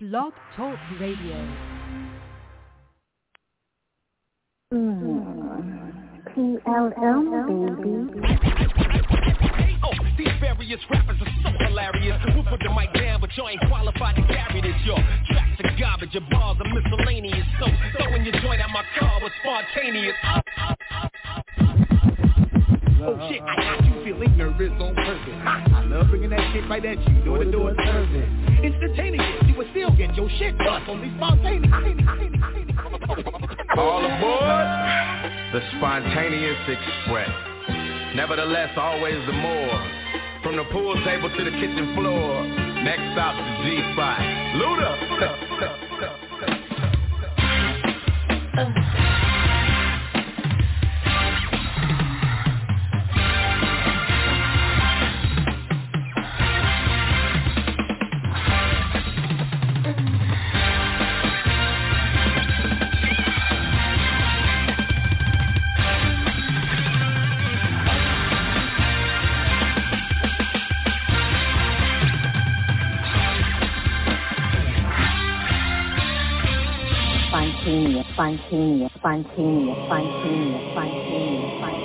Blog Talk Radio. PLM, baby. These various rappers are so hilarious. We'll put the mic down, but you ain't qualified to carry this, yo. Tracks are garbage, your bars are miscellaneous. So throwing your joint at my car was spontaneous. Oh shit, I got you feeling nervous on purpose. I love bringing that shit right at you, door to door service. Instantaneous, you will still get your shit bust, only spontaneous. All aboard the Spontaneous Express. Nevertheless, always the more. From the pool table to the kitchen floor. Next stop, the G-Spot. Luda. Spontaneous.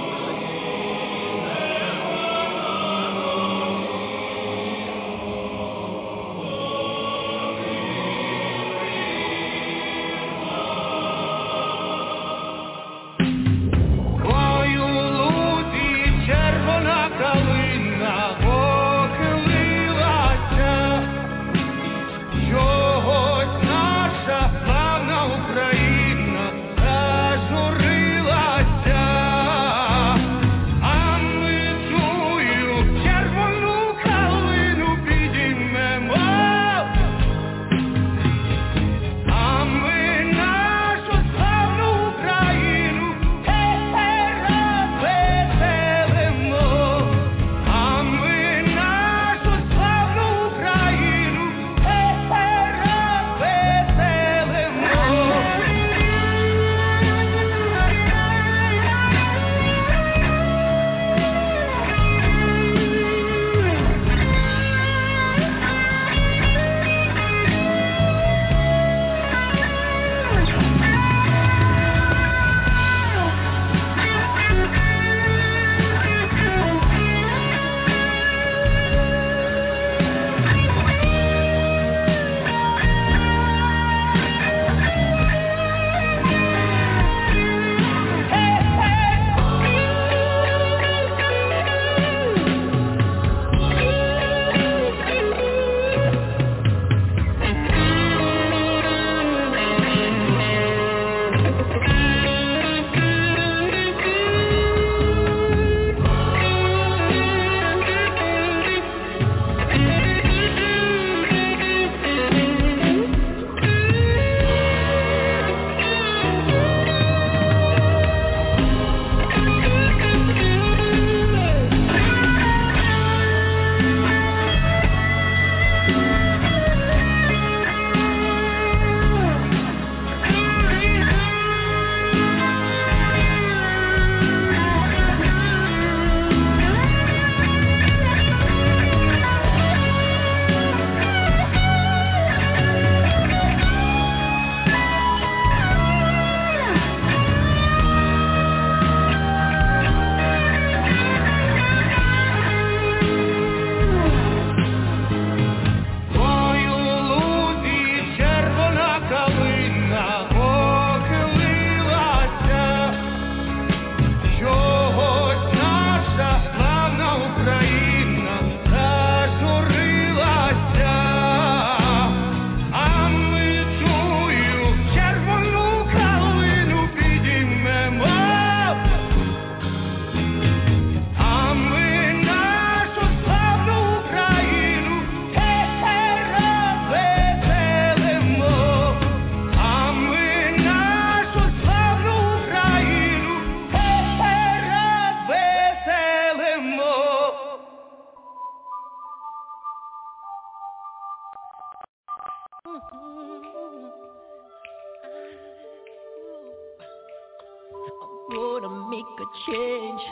change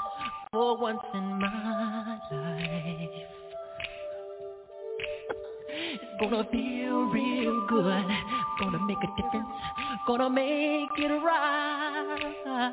for once in my life. Gonna feel real good. Gonna make a difference. Gonna make it right.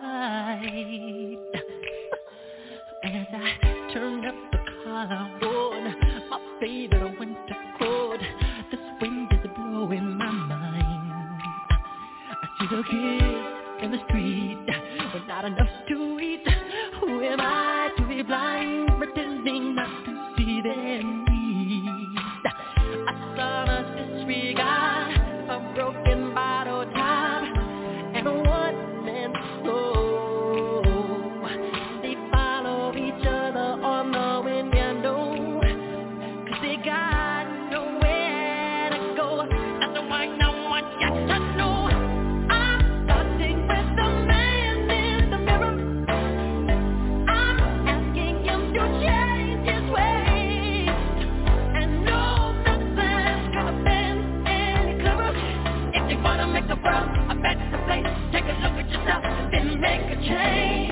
As I turn up the collarbone, my favorite winter coat, this wind is blowing my mind. I see the kids in the street with not enough to eat. Who am I to be blind, pretending not to see their needs? I saw us disregard a broken bottle top and a one-man show. They follow each other on the window, 'cause they got nowhere to go. That's why no one gets to know. I'm starting with the man in the mirror. I'm asking him to change his ways, and no, nothing's gonna bend any clearer. If you wanna make the world a better place, take a look at yourself, then make a change.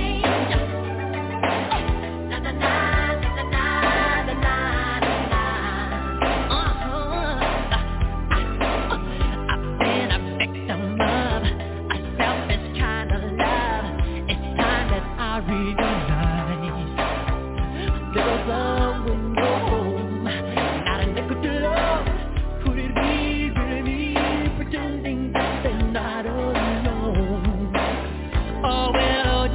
Na na na na na na na na. I've been a victim of a selfish kind of love. It's time that I realize there's someone no home, not a nickel to love. Could it be really me pretending that they're not alone? Oh well,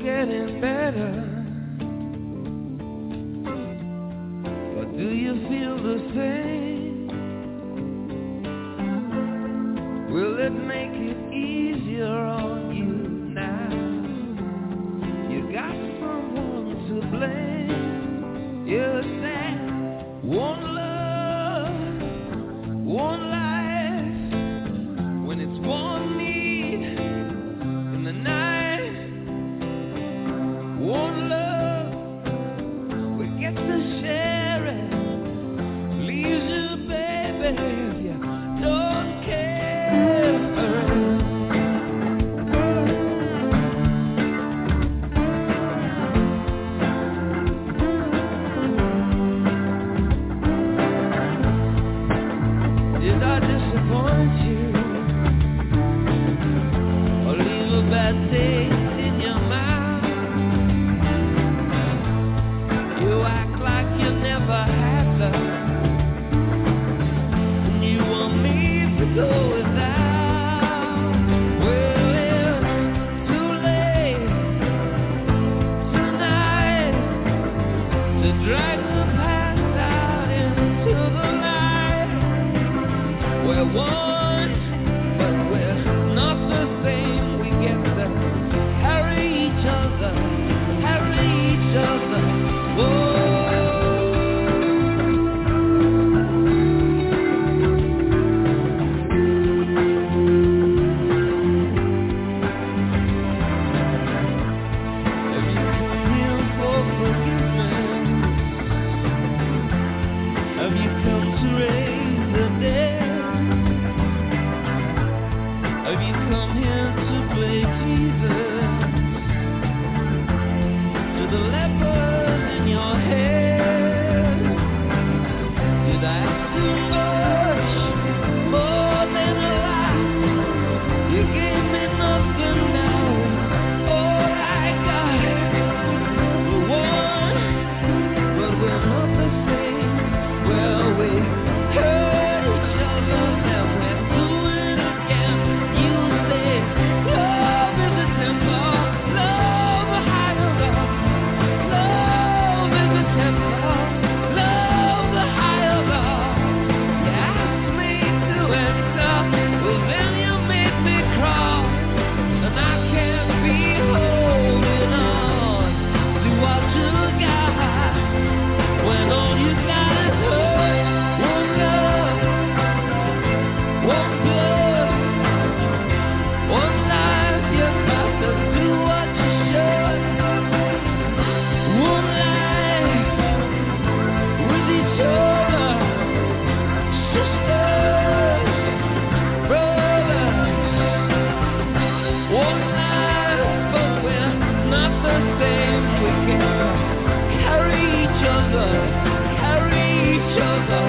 getting better, but do you feel the same? Will it make it easier on you now? You got someone to blame. You said one love, one life, when it's one need in the night, one love, we get to share it, leaves you, baby, if you don't care. Did I disappoint you or leave a bad taste in your mouth? You act like you never had love, and you want me to go without. Well, it's too late tonight to drag the past out into the light. We're one, but we're not the same. We get to carry each other, carry each other. Whoa. Have you come here for forgiveness? Have you come to raise the dead? Have you come here to play Jesus to the lepers in your head? Did I ask too much, more than a lot? You gave me nothing now, all I got. We're one, but we're not the same. Well, we hurt each other and we're doing it again. You say love is a temple, love a higher love. Love is a temple, love a higher love. You asked me to enter, well then you made me crawl, and I can't be holding on to what you got when all you got is hurt. One love, one blood, one life. You got to do what you should. One life with each other, sisters, brothers. One life, but we're not the same. We can carry each other, carry each other.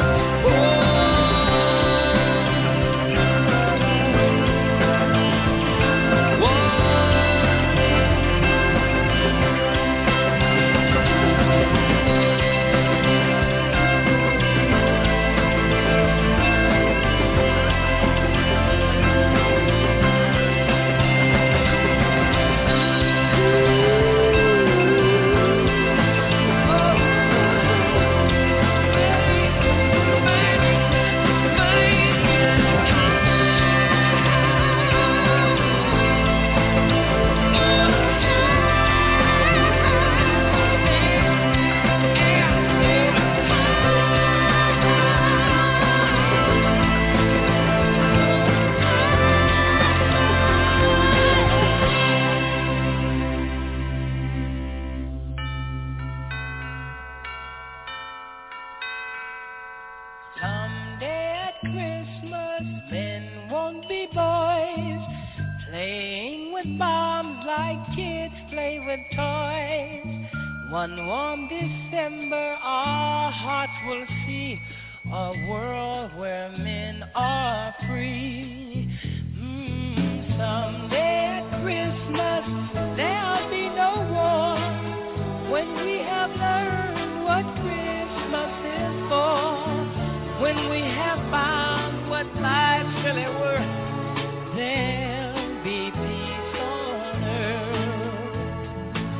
Someday at Christmas, men won't be boys, playing with bombs like kids play with toys. One warm December, our hearts will see a world where men are free. Someday at Christmas, there'll be no war, when we have learned what Christmas is for. When we have found what life's really worth, there'll be peace on earth.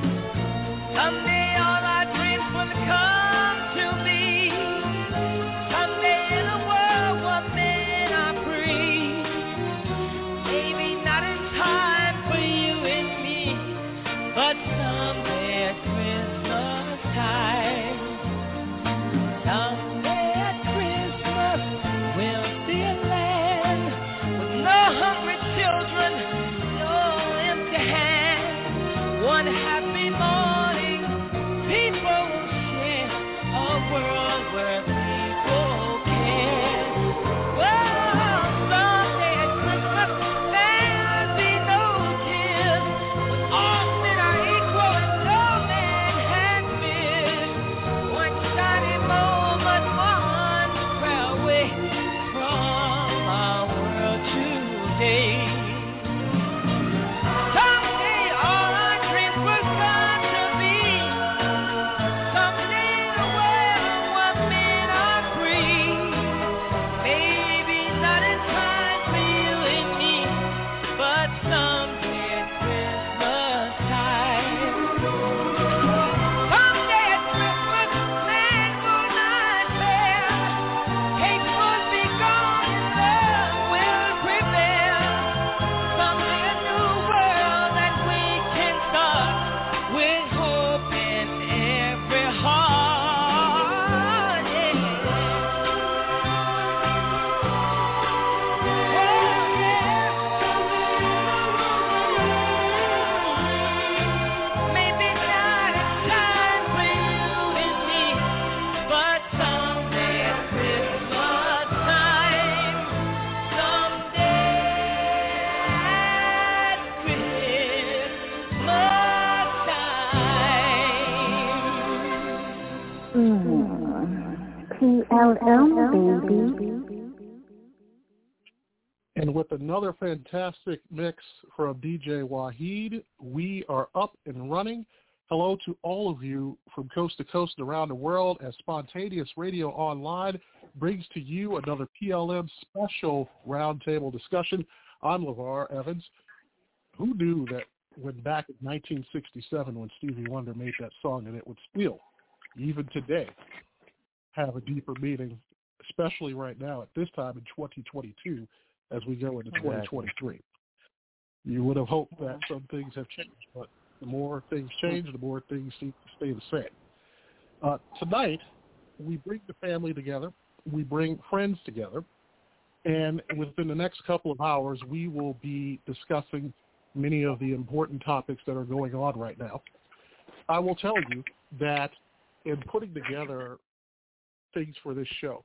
PLM, baby. And with another fantastic mix from DJ Wahid, we are up and running. Hello to all of you from coast to coast and around the world as Spontaneous Radio Online brings to you another PLM special roundtable discussion. I'm LeVar Evans. Who knew that when back in 1967 when Stevie Wonder made that song and it would still, even today, have a deeper meaning, especially right now at this time in 2022 as we go into 2023. You would have hoped that some things have changed, but the more things change, the more things seem to stay the same. Tonight, we bring the family together, we bring friends together, and within the next couple of hours, we will be discussing many of the important topics that are going on right now. I will tell you that in putting together things for this show,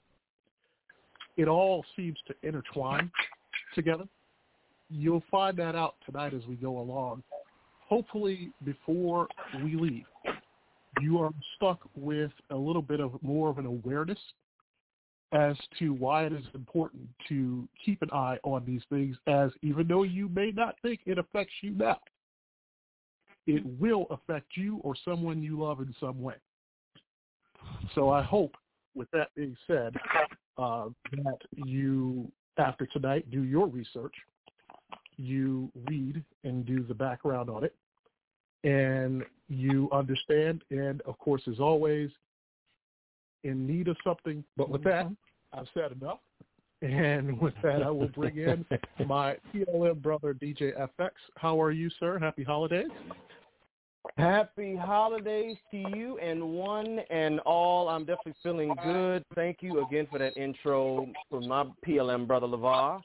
it all seems to intertwine together. You'll find that out tonight as we go along. Hopefully, before we leave, you are stuck with a little bit of more of an awareness as to why it is important to keep an eye on these things, as even though you may not think it affects you now, it will affect you or someone you love in some way. So I hope, with that being said, that you, after tonight, do your research, you read and do the background on it, and you understand, and of course, as always, in need of something. But with that, I've said enough. And with that, I will bring in my PLM brother, DJ FX. How are you, sir? Happy holidays. Happy holidays to you and one and all. I'm definitely feeling good. Thank you again for that intro from my PLM brother, LeVar.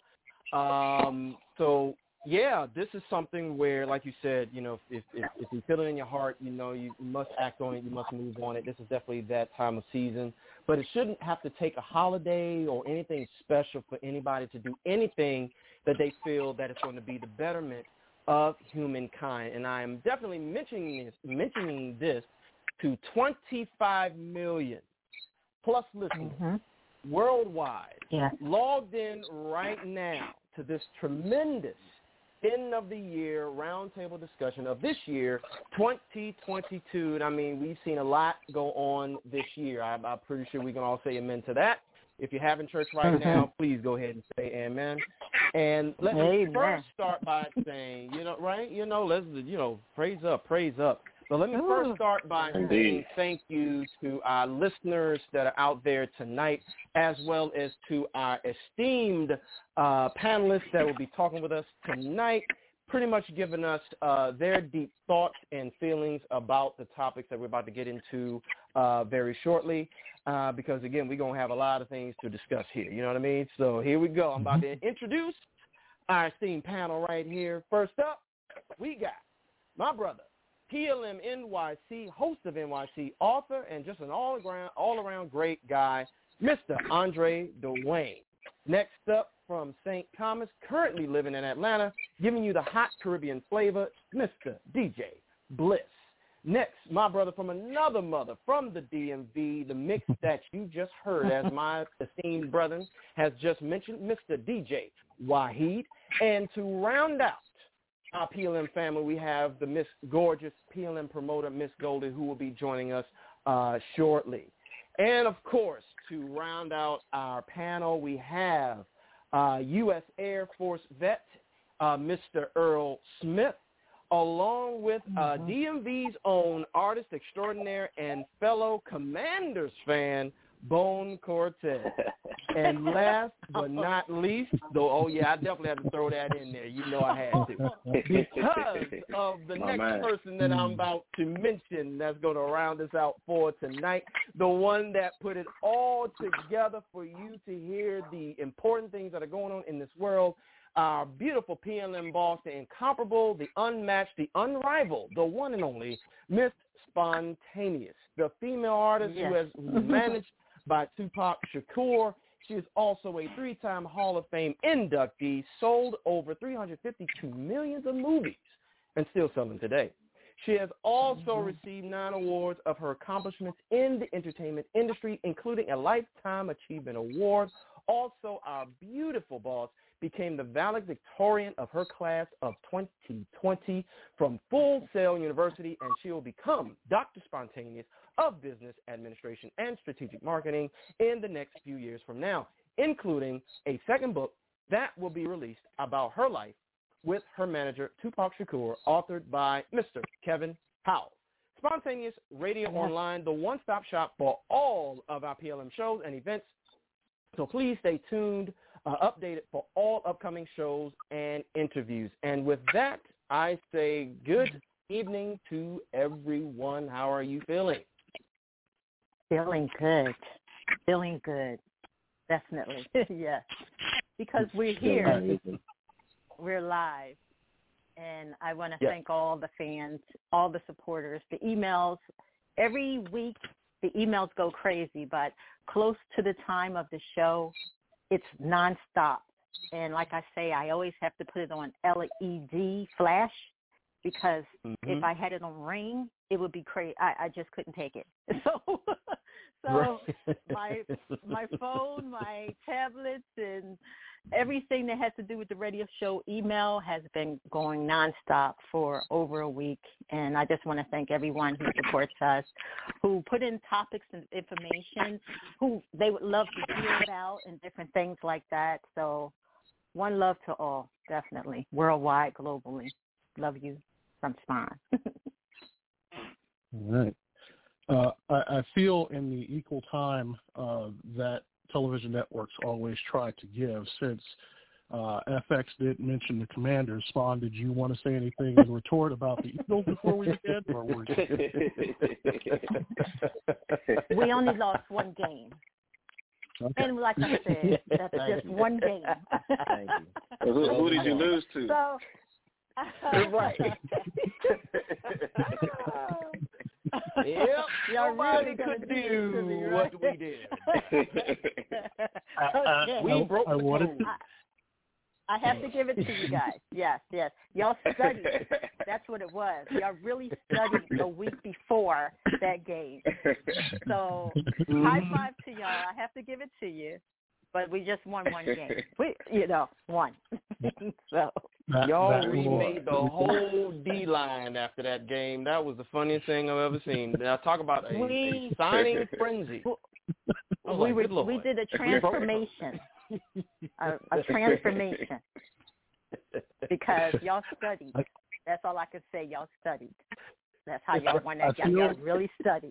So, yeah, this is something where, like you said, you know, if you feel it in your heart, you know, you must act on it, you must move on it. This is definitely that time of season. But it shouldn't have to take a holiday or anything special for anybody to do anything that they feel that it's going to be the betterment of humankind. And I am definitely mentioning this to 25 million plus listeners worldwide, logged in right now to this tremendous end of the year roundtable discussion of this year, 2022. And I mean, we've seen a lot go on this year. I'm pretty sure we can all say amen to that. If you're having church right now, please go ahead and say amen. And let me first start by saying, you know, right? You know, let's, you know, praise up. So let me first start by saying thank you to our listeners that are out there tonight, as well as to our esteemed panelists that will be talking with us tonight, pretty much giving us their deep thoughts and feelings about the topics that we're about to get into very shortly. Because, again, we're going to have a lot of things to discuss here. You know what I mean? So here we go. I'm about to introduce our esteemed panel right here. First up, we got my brother, PLM NYC, host of NYC, author, and just an all-around great guy, Mr. Andre Dwayne. Next up, from St. Thomas, currently living in Atlanta, giving you the hot Caribbean flavor, Mr. DJ Bliss. Next, my brother from another mother, from the DMV, the mix that you just heard, as my esteemed brother has just mentioned, Mr. DJ Wahid. And to round out our PLM family, we have the Miss Gorgeous PLM promoter, Miss Goldie, who will be joining us shortly. And, of course, to round out our panel, we have U.S. Air Force vet, Mr. Earl Smith, along with DMV's own artist extraordinaire and fellow Commanders fan, Bone Cortez. And last but not least, though, I definitely had to throw that in there. You know I had to. Because of the next person that I'm about to mention that's going to round us out for tonight, the one that put it all together for you to hear the important things that are going on in this world, our beautiful PLM boss, the incomparable, the unmatched, the unrivaled, the one and only Miss Spontaneous, the female artist who has managed by Tupac Shakur. She is also a 3-time Hall of Fame inductee, sold over 352 million of movies, and still selling today. She has also received 9 awards of her accomplishments in the entertainment industry, including a Lifetime Achievement Award. Also, our beautiful boss became the valedictorian of her class of 2020 from Full Sail University, and she will become Dr. Spontaneous of Business Administration and Strategic Marketing in the next few years from now, including a second book that will be released about her life with her manager, Tupac Shakur, authored by Mr. Kevin Howell. Spontaneous Radio Online, the one-stop shop for all of our PLM shows and events. So please stay tuned, updated for all upcoming shows and interviews. And with that, I say good evening to everyone. How are you feeling? Feeling good. Feeling good. Definitely. Yes. Because we're here. We're live. And I want to thank all the fans, all the supporters, the emails. Every week, the emails go crazy, but close to the time of the show, it's nonstop. And like I say, I always have to put it on LED flash because if I had it on ring, it would be crazy. I just couldn't take it. So my phone, my tablets, and everything that has to do with the radio show email has been going nonstop for over a week. And I just want to thank everyone who supports us, who put in topics and information, who they would love to hear about and different things like that. So one love to all, definitely, worldwide, globally. Love you from Spawn. All right. I feel in the equal time that television networks always try to give, since FX did mention the Commanders. Spawn, did you want to say anything in retort about the Eagles before we begin? Or were We only lost one game. Okay. And like I said, that's just one game. Thank you. Who did you lose to? So, right. Yep, nobody could do what we did. We broke the code. I have to give it to you guys. Yes. Y'all studied. That's what it was. Y'all really studied the week before that game. So high five to y'all. I have to give it to you. But we just won one game. We won. So we made the whole D-line after that game. That was the funniest thing I've ever seen. Now talk about a signing frenzy. We did a transformation. A transformation. Because y'all studied. That's all I can say. Y'all studied. That's how y'all won that game. Y'all really studied.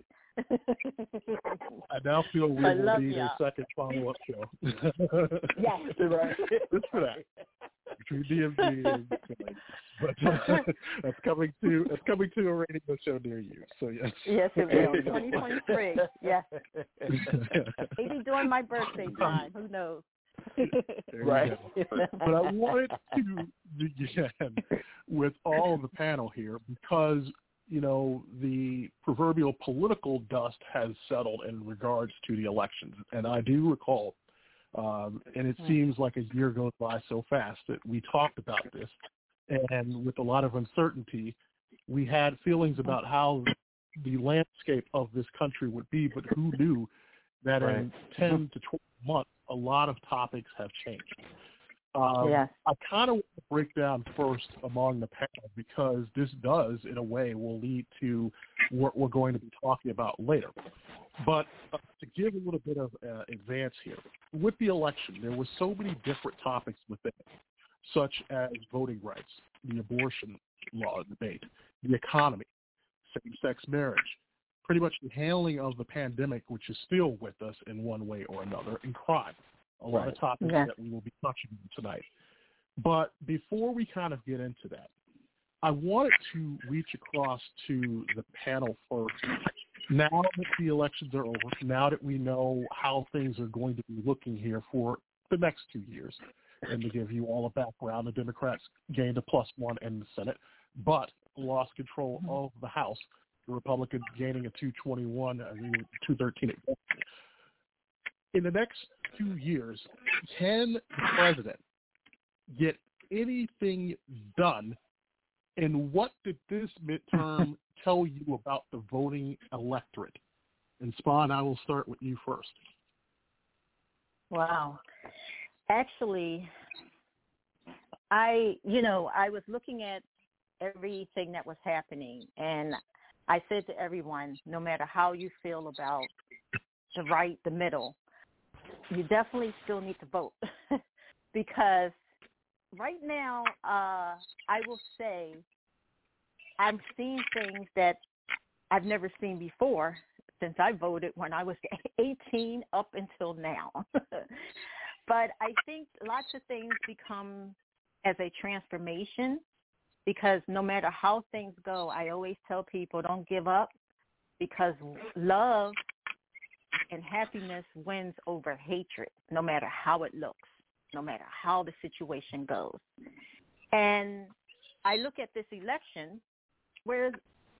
I now feel we will need a second follow-up show. Yes, right. Just for that. Between DMV and but that's coming to a radio show near you. So yes. Yes, it will. 2023. Yes. Maybe during my birthday time. Who knows? Right. But I wanted to begin with all of the panel here because the proverbial political dust has settled in regards to the elections. And I do recall, and it seems like a year goes by so fast, that we talked about this. And with a lot of uncertainty, we had feelings about how the landscape of this country would be, but who knew that in 10 to 12 months, a lot of topics have changed. I kind of want to break down first among the panel because this does, in a way, will lead to what we're going to be talking about later. But to give a little bit of advance here, with the election, there were so many different topics within it, such as voting rights, the abortion law debate, the economy, same-sex marriage, pretty much the handling of the pandemic, which is still with us in one way or another, and crime. A lot of topics that we will be touching on tonight. But before we kind of get into that, I wanted to reach across to the panel first. Now that the elections are over, now that we know how things are going to be looking here for the next 2 years, and to give you all a background, the Democrats gained a +1 in the Senate, but lost control of the House. The Republicans gaining a 221, 213 at best. In the next 2 years, can the president get anything done And what did this midterm tell you about the voting electorate? And Spawn, I will start with you first. Wow. Actually, I was looking at everything that was happening, and I said to everyone, no matter how you feel about the right, the middle, you definitely still need to vote because right now, I will say I'm seeing things that I've never seen before since I voted when I was 18 up until now. But I think lots of things become as a transformation because no matter how things go, I always tell people don't give up because love and happiness wins over hatred, no matter how it looks, no matter how the situation goes. And I look at this election where,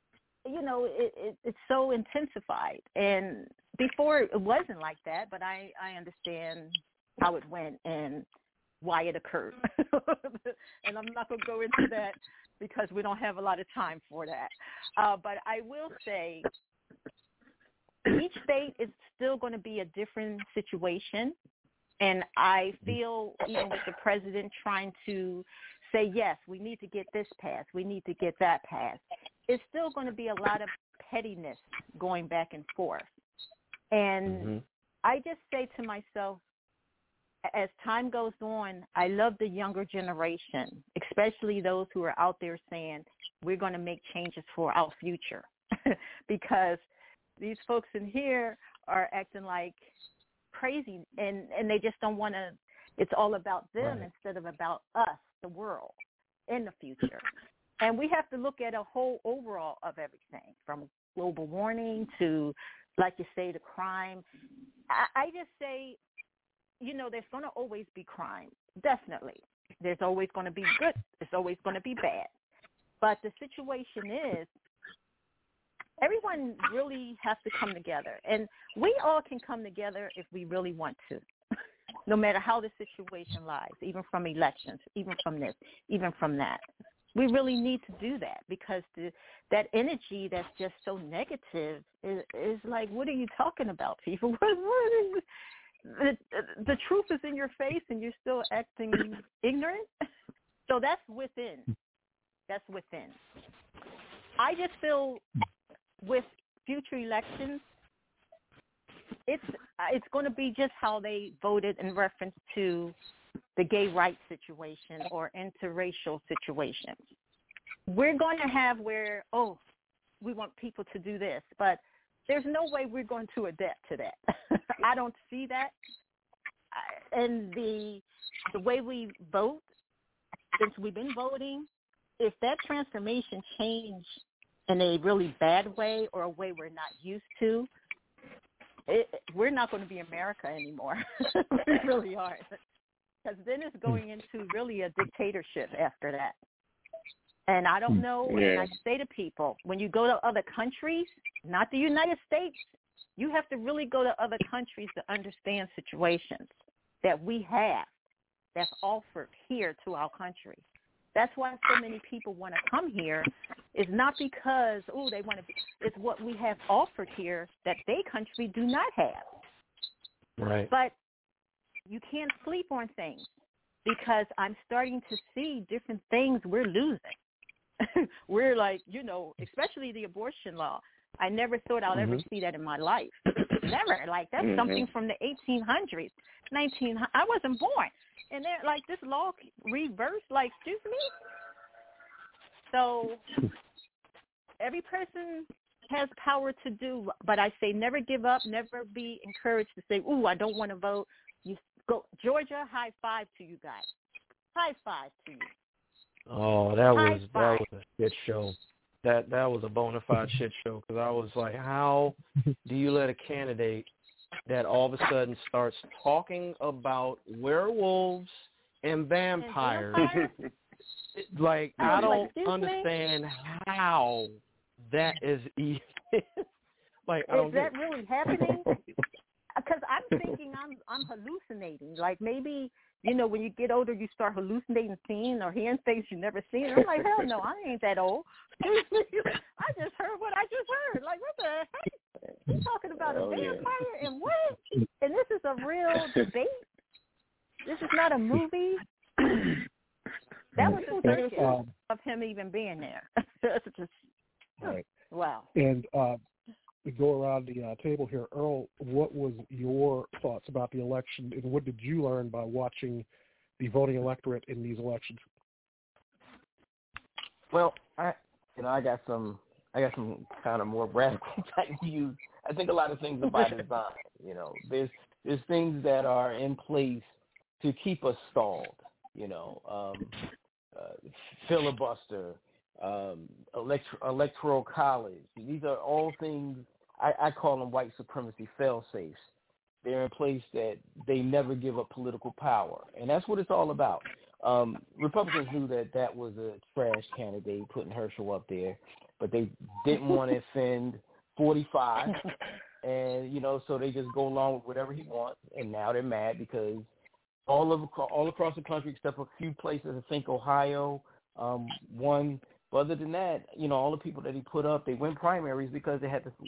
it's so intensified. And before it wasn't like that, but I understand how it went and why it occurred. And I'm not going to go into that because we don't have a lot of time for that. But I will say each state is still going to be a different situation. And I feel even with the president trying to say, yes, we need to get this passed, we need to get that passed, it's still going to be a lot of pettiness going back and forth. And I just say to myself, as time goes on, I love the younger generation, especially those who are out there saying, we're going to make changes for our future. Because these folks in here are acting like crazy, and they just don't want to, it's all about them instead of about us, the world, in the future. And we have to look at a whole overall of everything, from global warming to, like you say, the crime. I just say, there's going to always be crime, definitely. There's always going to be good. There's always going to be bad. But the situation is, everyone really has to come together. And we all can come together if we really want to, no matter how the situation lies, even from elections, even from this, even from that. We really need to do that because that energy that's just so negative is like, what are you talking about, people? The truth is in your face and you're still acting ignorant. So that's within. That's within. I just feel with future elections, it's going to be just how they voted in reference to the gay rights situation or interracial situations. We're going to have where, we want people to do this, but there's no way we're going to adapt to that. I don't see that. And the way we vote, since we've been voting, if that transformation changed in a really bad way or a way we're not used to, we're not going to be America anymore. We really aren't. Because then it's going into really a dictatorship after that. And I don't know, and I say to people, when you go to other countries, not the United States, you have to really go to other countries to understand situations that we have that's offered here to our country. That's why so many people want to come here. It's not because, they want to be, it's what we have offered here that their country do not have. Right. But you can't sleep on things because I'm starting to see different things we're losing. We're like, especially the abortion law. I never thought I'd ever see that in my life. Never. Like, that's something from the 1800s, I wasn't born. And they're like, this law reversed, like, excuse me? So every person has power to do, but I say never give up, never be encouraged to say, I don't want to vote. You go, Georgia, high five to you guys. High five to you. Oh, that was a shit show. That was a bona fide shit show because I was like, how do you let a candidate that all of a sudden starts talking about werewolves and vampires? Like, I don't understand how that is even. Like, I don't is that really happening? Because I'm thinking I'm hallucinating. Like, maybe you know, when you get older, you start hallucinating, seeing or hearing things you never seen. I'm like, hell no, I ain't that old. I just heard what I just heard. Like, what the heck? You talking about a vampire and what? And this is a real debate. This is not a movie. That was the circus of him even being there. Just, right. Wow. And we go around the table here. Earl, what was your thoughts about the election, and what did you learn by watching the voting electorate in these elections? Well, I got some kind of more radical type views. I think a lot of things are by design. You know, there's things that are in place to keep us stalled. You know, filibuster, electoral college. These are all things. I call them white supremacy fail-safes. They're in place that they never give up political power, and that's what it's all about. Republicans knew that was a trash candidate, putting Herschel up there, but they didn't want to offend 45, and you know, so they just go along with whatever he wants. And now they're mad because all across the country, except for a few places, I think Ohio won. But other than that, you know, all the people that he put up, they win primaries because they had this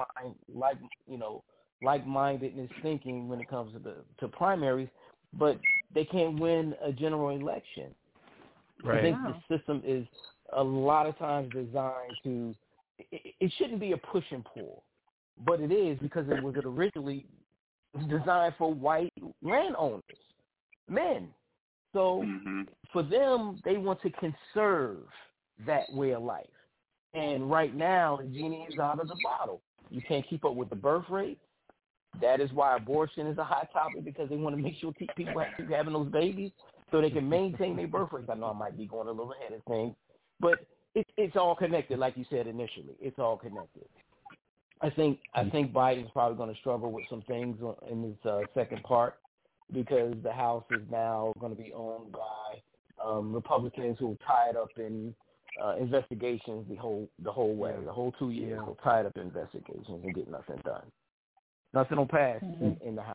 like-mindedness thinking when it comes to primaries, but they can't win a general election. Right. I think the system is a lot of times designed to – it shouldn't be a push and pull, but it is because it was originally designed for white landowners, men. So for them, they want to conserve that way of life. And right now, the genie is out of the bottle. You can't keep up with the birth rate. That is why abortion is a hot topic, because they want to make sure people keep having those babies so they can maintain their birth rates. I know I might be going a little ahead of things, but it's all connected, like you said initially. It's all connected. I think Biden's probably going to struggle with some things in his second part, because the House is now going to be owned by Republicans who are tied up in investigations the whole way. The whole 2 years were tied up in investigations and get nothing done. Nothing will pass in the House.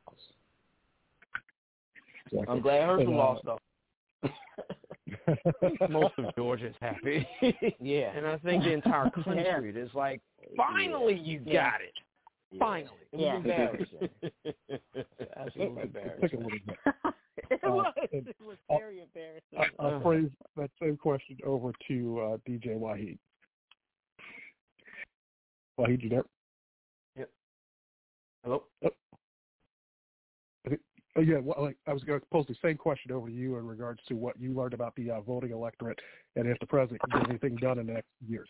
Exactly. I'm glad Herschel lost, though. Most of Georgia's happy. Yeah. And I think the entire country is like, finally you got it. Yeah. Finally. It was embarrassing. Absolutely embarrassing. It was very embarrassing. I'll phrase that same question over to DJ Waheed. Waheed, you there? Yep. Hello? Oh. Yeah, well, I was going to pose the same question over to you in regards to what you learned about the voting electorate and if the president can get anything done in the next years.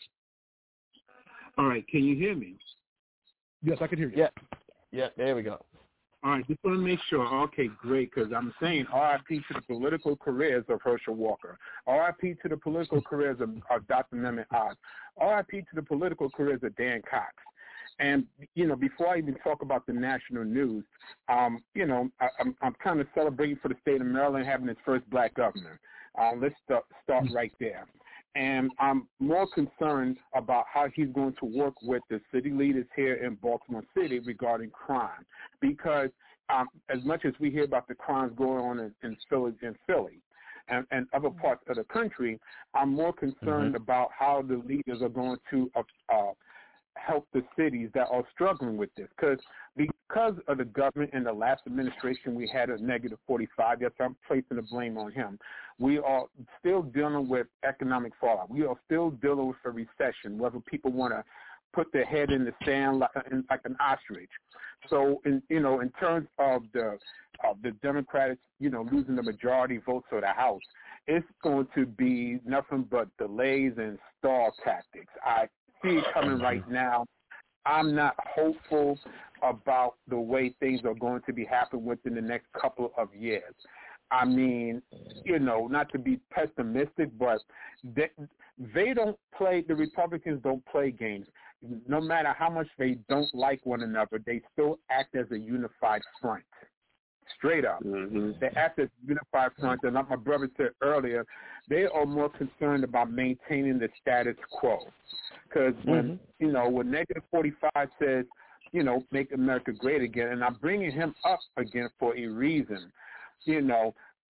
All right, can you hear me? Yes, I can hear you. Yeah. Yeah, there we go. All right, just want to make sure. Okay, great, because I'm saying RIP to the political careers of Herschel Walker. RIP to the political careers of Dr. Mehmet Oz. RIP to the political careers of Dan Cox. And, you know, before I even talk about the national news, you know, I'm kind of celebrating for the state of Maryland having its first black governor. Let's start right there. And I'm more concerned about how he's going to work with the city leaders here in Baltimore City regarding crime. Because as much as we hear about the crimes going on in Philly and other parts of the country, I'm more concerned about how the leaders are going to help the cities that are struggling with this. Because of the government and the last administration, we had a negative 45. Yes, I'm placing the blame on him. We are still dealing with economic fallout. We are still dealing with a recession, whether people want to put their head in the sand like an ostrich. So, in terms of the Democrats, losing the majority votes of the House, it's going to be nothing but delays and stall tactics. I see it coming right now. I'm not hopeful about the way things are going to be happening within the next couple of years. I mean, not to be pessimistic, but they don't play, the Republicans don't play games. No matter how much they don't like one another, they still act as a unified front. Straight up. They act as a unified front, and like my brother said earlier, they are more concerned about maintaining the status quo. Because when negative 45 says, make America great again, and I'm bringing him up again for a reason.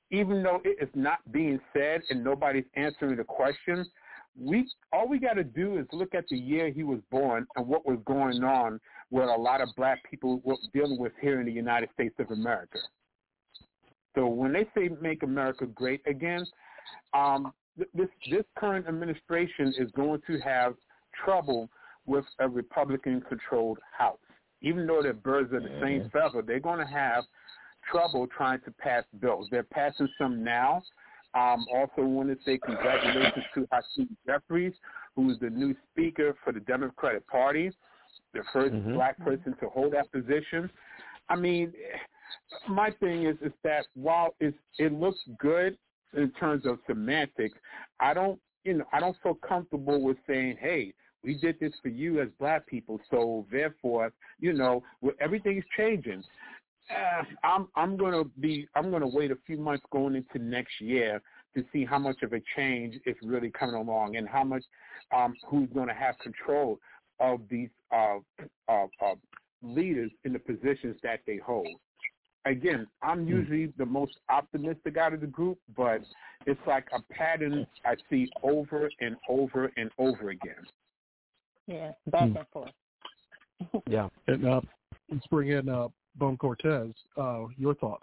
even though it is not being said and nobody's answering the question, all we got to do is look at the year he was born and what was going on with a lot of black people were dealing with here in the United States of America. So when they say make America great again, this current administration is going to have trouble with a Republican-controlled House. Even though they're birds of the same feather, they're going to have trouble trying to pass bills. They're passing some now. Also want to say congratulations to Hakeem Jeffries, who is the new speaker for the Democratic Party, the first black person to hold that position. I mean, my thing is that while it looks good in terms of semantics, I don't feel comfortable with saying, hey, we did this for you as black people, so therefore, everything is changing. I'm gonna wait a few months going into next year to see how much of a change is really coming along and how much who's going to have control of these leaders in the positions that they hold. Again, I'm usually the most optimistic out of the group, but it's like a pattern I see over and over and over again. Yeah, back and forth. Yeah. And let's bring in Bone Cortez. Your thoughts?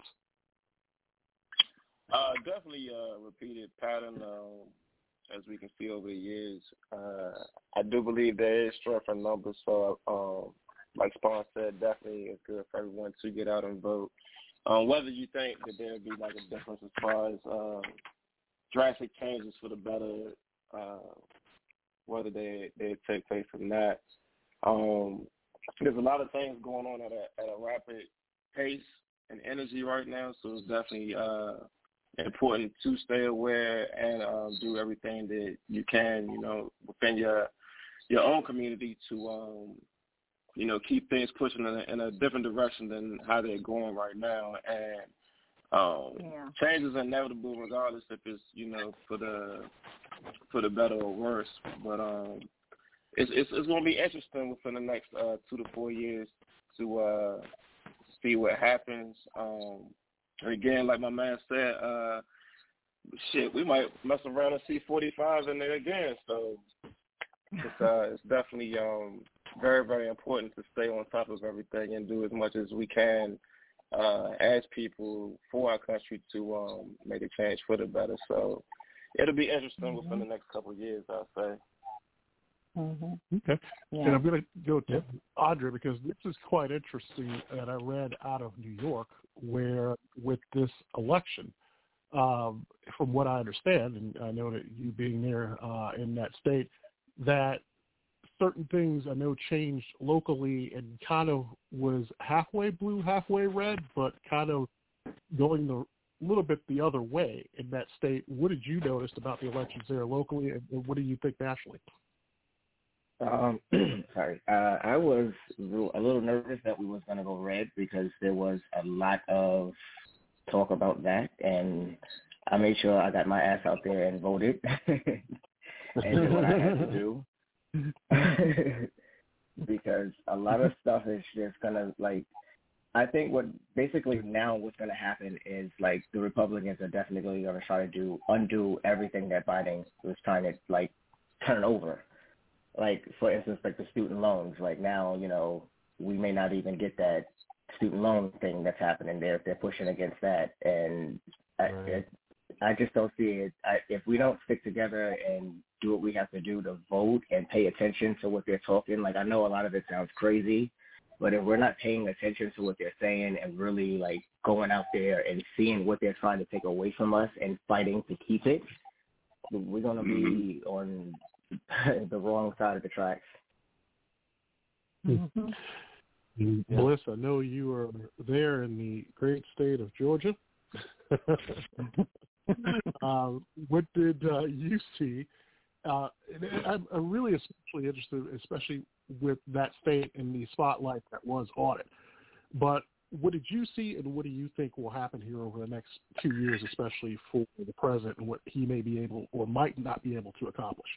Definitely a repeated pattern, as we can see over the years. I do believe there is strength in numbers, so like Spawn said, definitely it's good for everyone to get out and vote. Whether you think that there would be like a difference as far as drastic changes for the better, whether they take place or not. There's a lot of things going on at a rapid pace and energy right now, so it's definitely important to stay aware and do everything that you can, within your own community to, keep things pushing in a different direction than how they're going right now. And change is inevitable regardless if it's, for the better or worse. But it's going to be interesting within the next 2 to 4 years to see what happens. And again, like my man said, we might mess around and see 45 in there again. So it's definitely very, very important to stay on top of everything and do as much as we can as people for our country to make a change for the better. So it'll be interesting within the next couple of years, I'll say. Okay. Yeah. And I'm going to go to Audrey because this is quite interesting that I read out of New York where with this election, from what I understand, and I know that you being there in that state, that certain things I know changed locally and kind of was halfway blue, halfway red, but kind of going a little bit the other way in that state. What did you notice about the elections there locally, and what do you think nationally? Sorry. I was a little nervous that we was going to go red because there was a lot of talk about that, and I made sure I got my ass out there and voted and did what I had to do because a lot of stuff is just going to, I think what's going to happen is, the Republicans are definitely going to try to undo everything that Biden was trying to, turn over. For instance, the student loans. Now, we may not even get that student loan thing that's happening there if they're pushing against that. And I just don't see it. If we don't stick together and do what we have to do to vote and pay attention to what they're talking, I know a lot of it sounds crazy, but if we're not paying attention to what they're saying and really, going out there and seeing what they're trying to take away from us and fighting to keep it, we're going to be on the wrong side of the tracks. Bliss, I know you are there in the great state of Georgia. What did you see? I'm really especially interested, especially with that state in the spotlight that was audit. But what did you see, and what do you think will happen here over the next 2 years, especially for the president and what he may be able or might not be able to accomplish?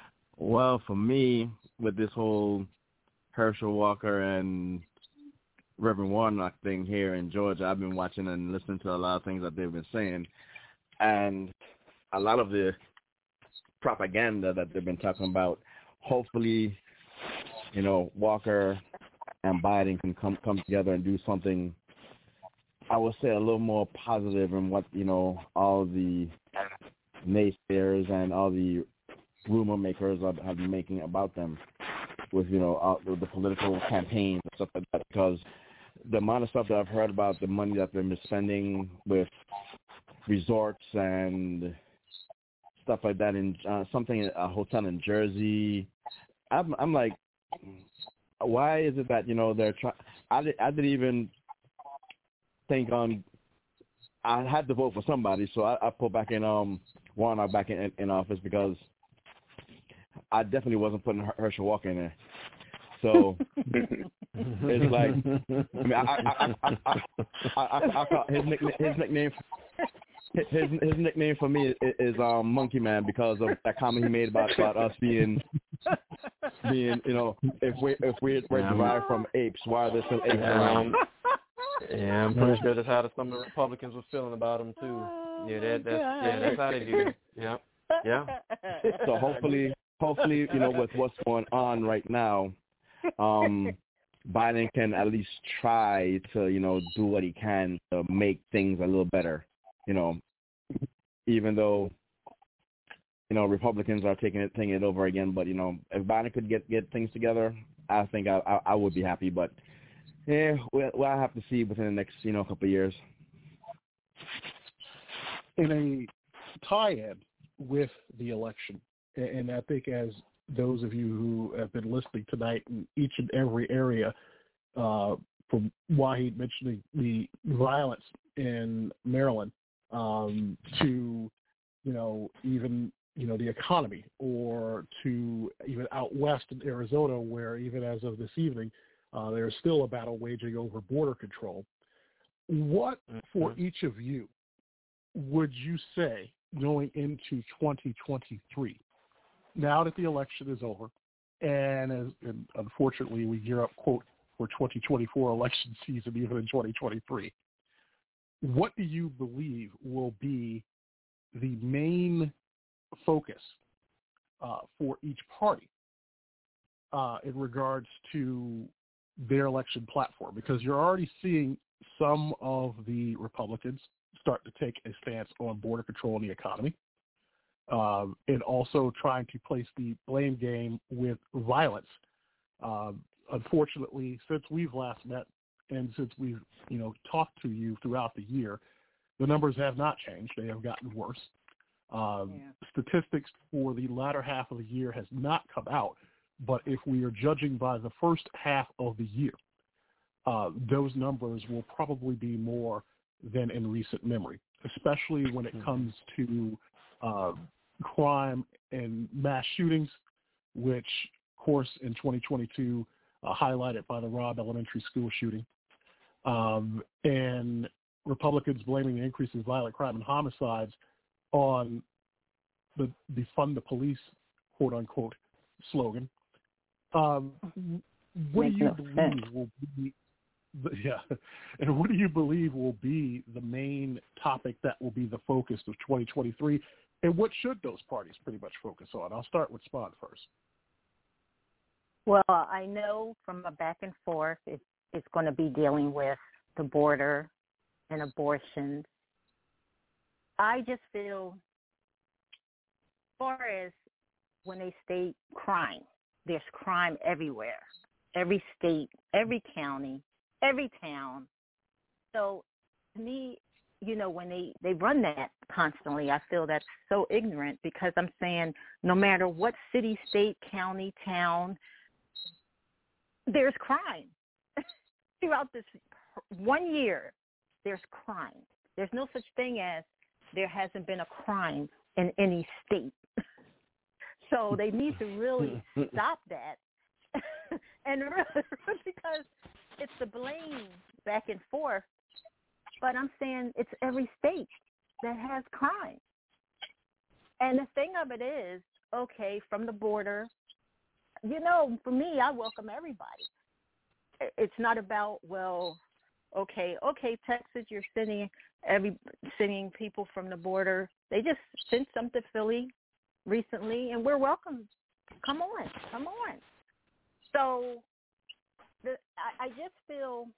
Well, for me, with this whole Herschel Walker and Reverend Warnock thing here in Georgia. I've been watching and listening to a lot of things that they've been saying, and a lot of the propaganda that they've been talking about. Hopefully, Walker and Biden can come together and do something, I would say, a little more positive in what, all the naysayers and all the rumor makers have been making about them with, the political campaigns and stuff like that. Because the amount of stuff that I've heard about the money that they've been spending with resorts and stuff like that in a hotel in Jersey, I'm like, why is it that they're trying? I didn't even think on. I had to vote for somebody, so I put back in Warnock back in office because I definitely wasn't putting Herschel Walker in there. So it's like, I mean, I thought his nickname for me is Monkey Man because of that comment he made about us being if we're derived from apes, why are there still apes around? Yeah, I'm pretty sure that's how some of the Republicans were feeling about him too. Yeah, that's how they do. Yeah. So hopefully, with what's going on right now, Biden can at least try to, do what he can to make things a little better. Even though, Republicans are taking it over again. But, if Biden could get things together, I think I would be happy. But, yeah, we'll have to see within the next, couple of years. In a tie-in with the election, and I think as those of you who have been listening tonight in each and every area, from Wahid mentioning the violence in Maryland, to, even, the economy, or to even out west in Arizona, where even as of this evening, there's still a battle waging over border control. What, for each of you, would you say going into 2023, now that the election is over, and unfortunately we gear up, quote, for 2024 election season, even in 2023, what do you believe will be the main focus for each party in regards to their election platform? Because you're already seeing some of the Republicans start to take a stance on border control and the economy, and also trying to place the blame game with violence. Unfortunately, since we've last met and since we've, talked to you throughout the year, the numbers have not changed. They have gotten worse. Statistics for the latter half of the year has not come out, but if we are judging by the first half of the year, those numbers will probably be more than in recent memory, especially when it comes to crime and mass shootings, which, of course, in 2022, highlighted by the Robb Elementary School shooting, and Republicans blaming the increase in violent crime and homicides on the defund the police, quote unquote, slogan. What do you believe will be? And what do you believe will be the main topic that will be the focus of 2023? And what should those parties pretty much focus on? I'll start with Spawn first. Well, I know from a back and forth, it's going to be dealing with the border and abortion. I just feel, as far as when they state crime, there's crime everywhere, every state, every county, every town. So to me, when they run that constantly, I feel that's so ignorant, because I'm saying no matter what city, state, county, town, there's crime. Throughout this 1 year, there's crime. There's no such thing as there hasn't been a crime in any state. So they need to really stop that. And really, because it's the blame back and forth. But I'm saying it's every state that has crime. And the thing of it is, okay, from the border, for me, I welcome everybody. it's not about, well, okay, Texas, you're sending people from the border. They just sent some to Philly recently, and we're welcome. Come on. So I just feel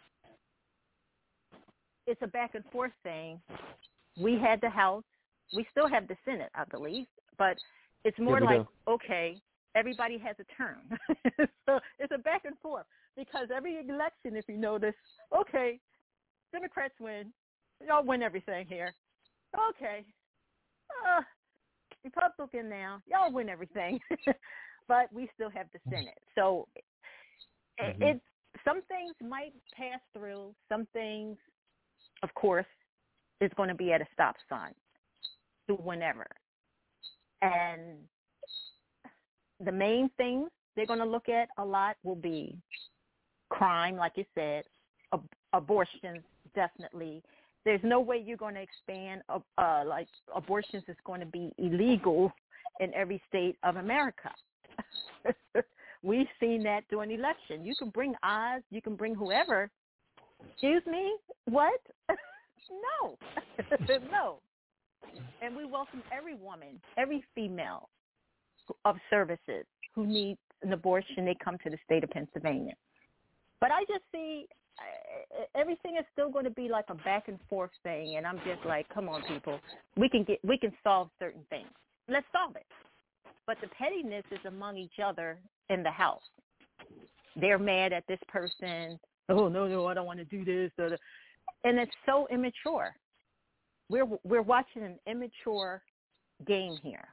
it's a back and forth thing. We had the House. We still have the Senate, I believe, but it's more like, okay, everybody has a turn. So it's a back and forth because every election, if you notice, okay, Democrats win. Y'all win everything here. Okay. Republican now. Y'all win everything. But we still have the Senate. So it's some things might pass through. Some things, of course, is going to be at a stop sign to whenever. And the main things they're going to look at a lot will be crime, like you said, abortions, definitely. There's no way you're going to expand, like abortions is going to be illegal in every state of America. We've seen that during the election. You can bring Oz, you can bring whoever. Excuse me? What? No. No. And we welcome every woman, every female of services who needs an abortion. They come to the state of Pennsylvania. But I just see everything is still going to be like a back and forth thing, and I'm just like, come on, people, we can solve certain things. Let's solve it. But the pettiness is among each other in the House. They're mad at this person. Oh no, I don't want to do this. And it's so immature. We're watching an immature game here.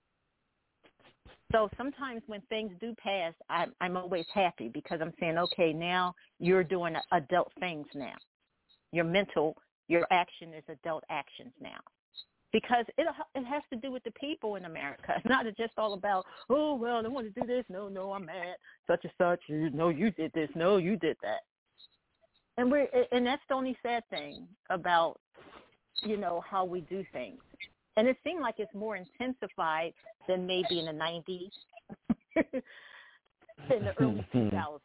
So sometimes when things do pass, I'm always happy because I'm saying, okay, now you're doing adult things now. Your action is adult actions now. Because it has to do with the people in America. It's not just all about, oh, well, I want to do this. No, I'm mad. Such and such. No, you did this. No, you did that. And that's the only sad thing about, how we do things. And it seemed like it's more intensified than maybe in the 90s, in the early 2000s.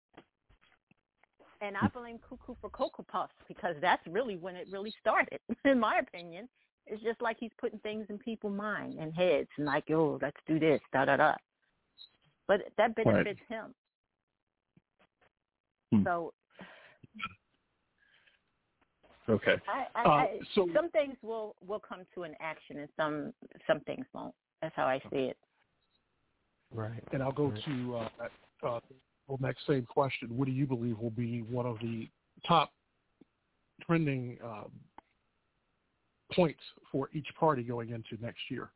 And I blame Cuckoo for Cocoa Puffs because that's really when it really started, in my opinion. It's just like he's putting things in people's mind and heads and like, oh, let's do this, da-da-da. But that benefits him. So okay. So some things will come to an action and some things won't. That's how I see it. Right. And I'll go to the next same question. What do you believe will be one of the top trending points for each party going into next year?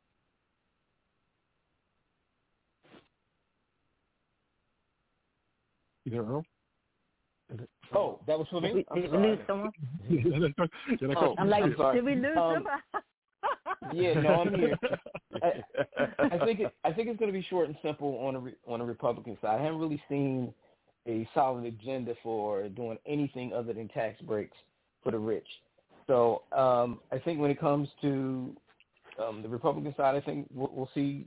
Either Earl? Oh, that was for me? Did we lose someone? I'm like, did we lose someone? Yeah, no, I'm here. I think it's going to be short and simple on the Republican side. I haven't really seen a solid agenda for doing anything other than tax breaks for the rich. So I think when it comes to the Republican side, I think we'll see,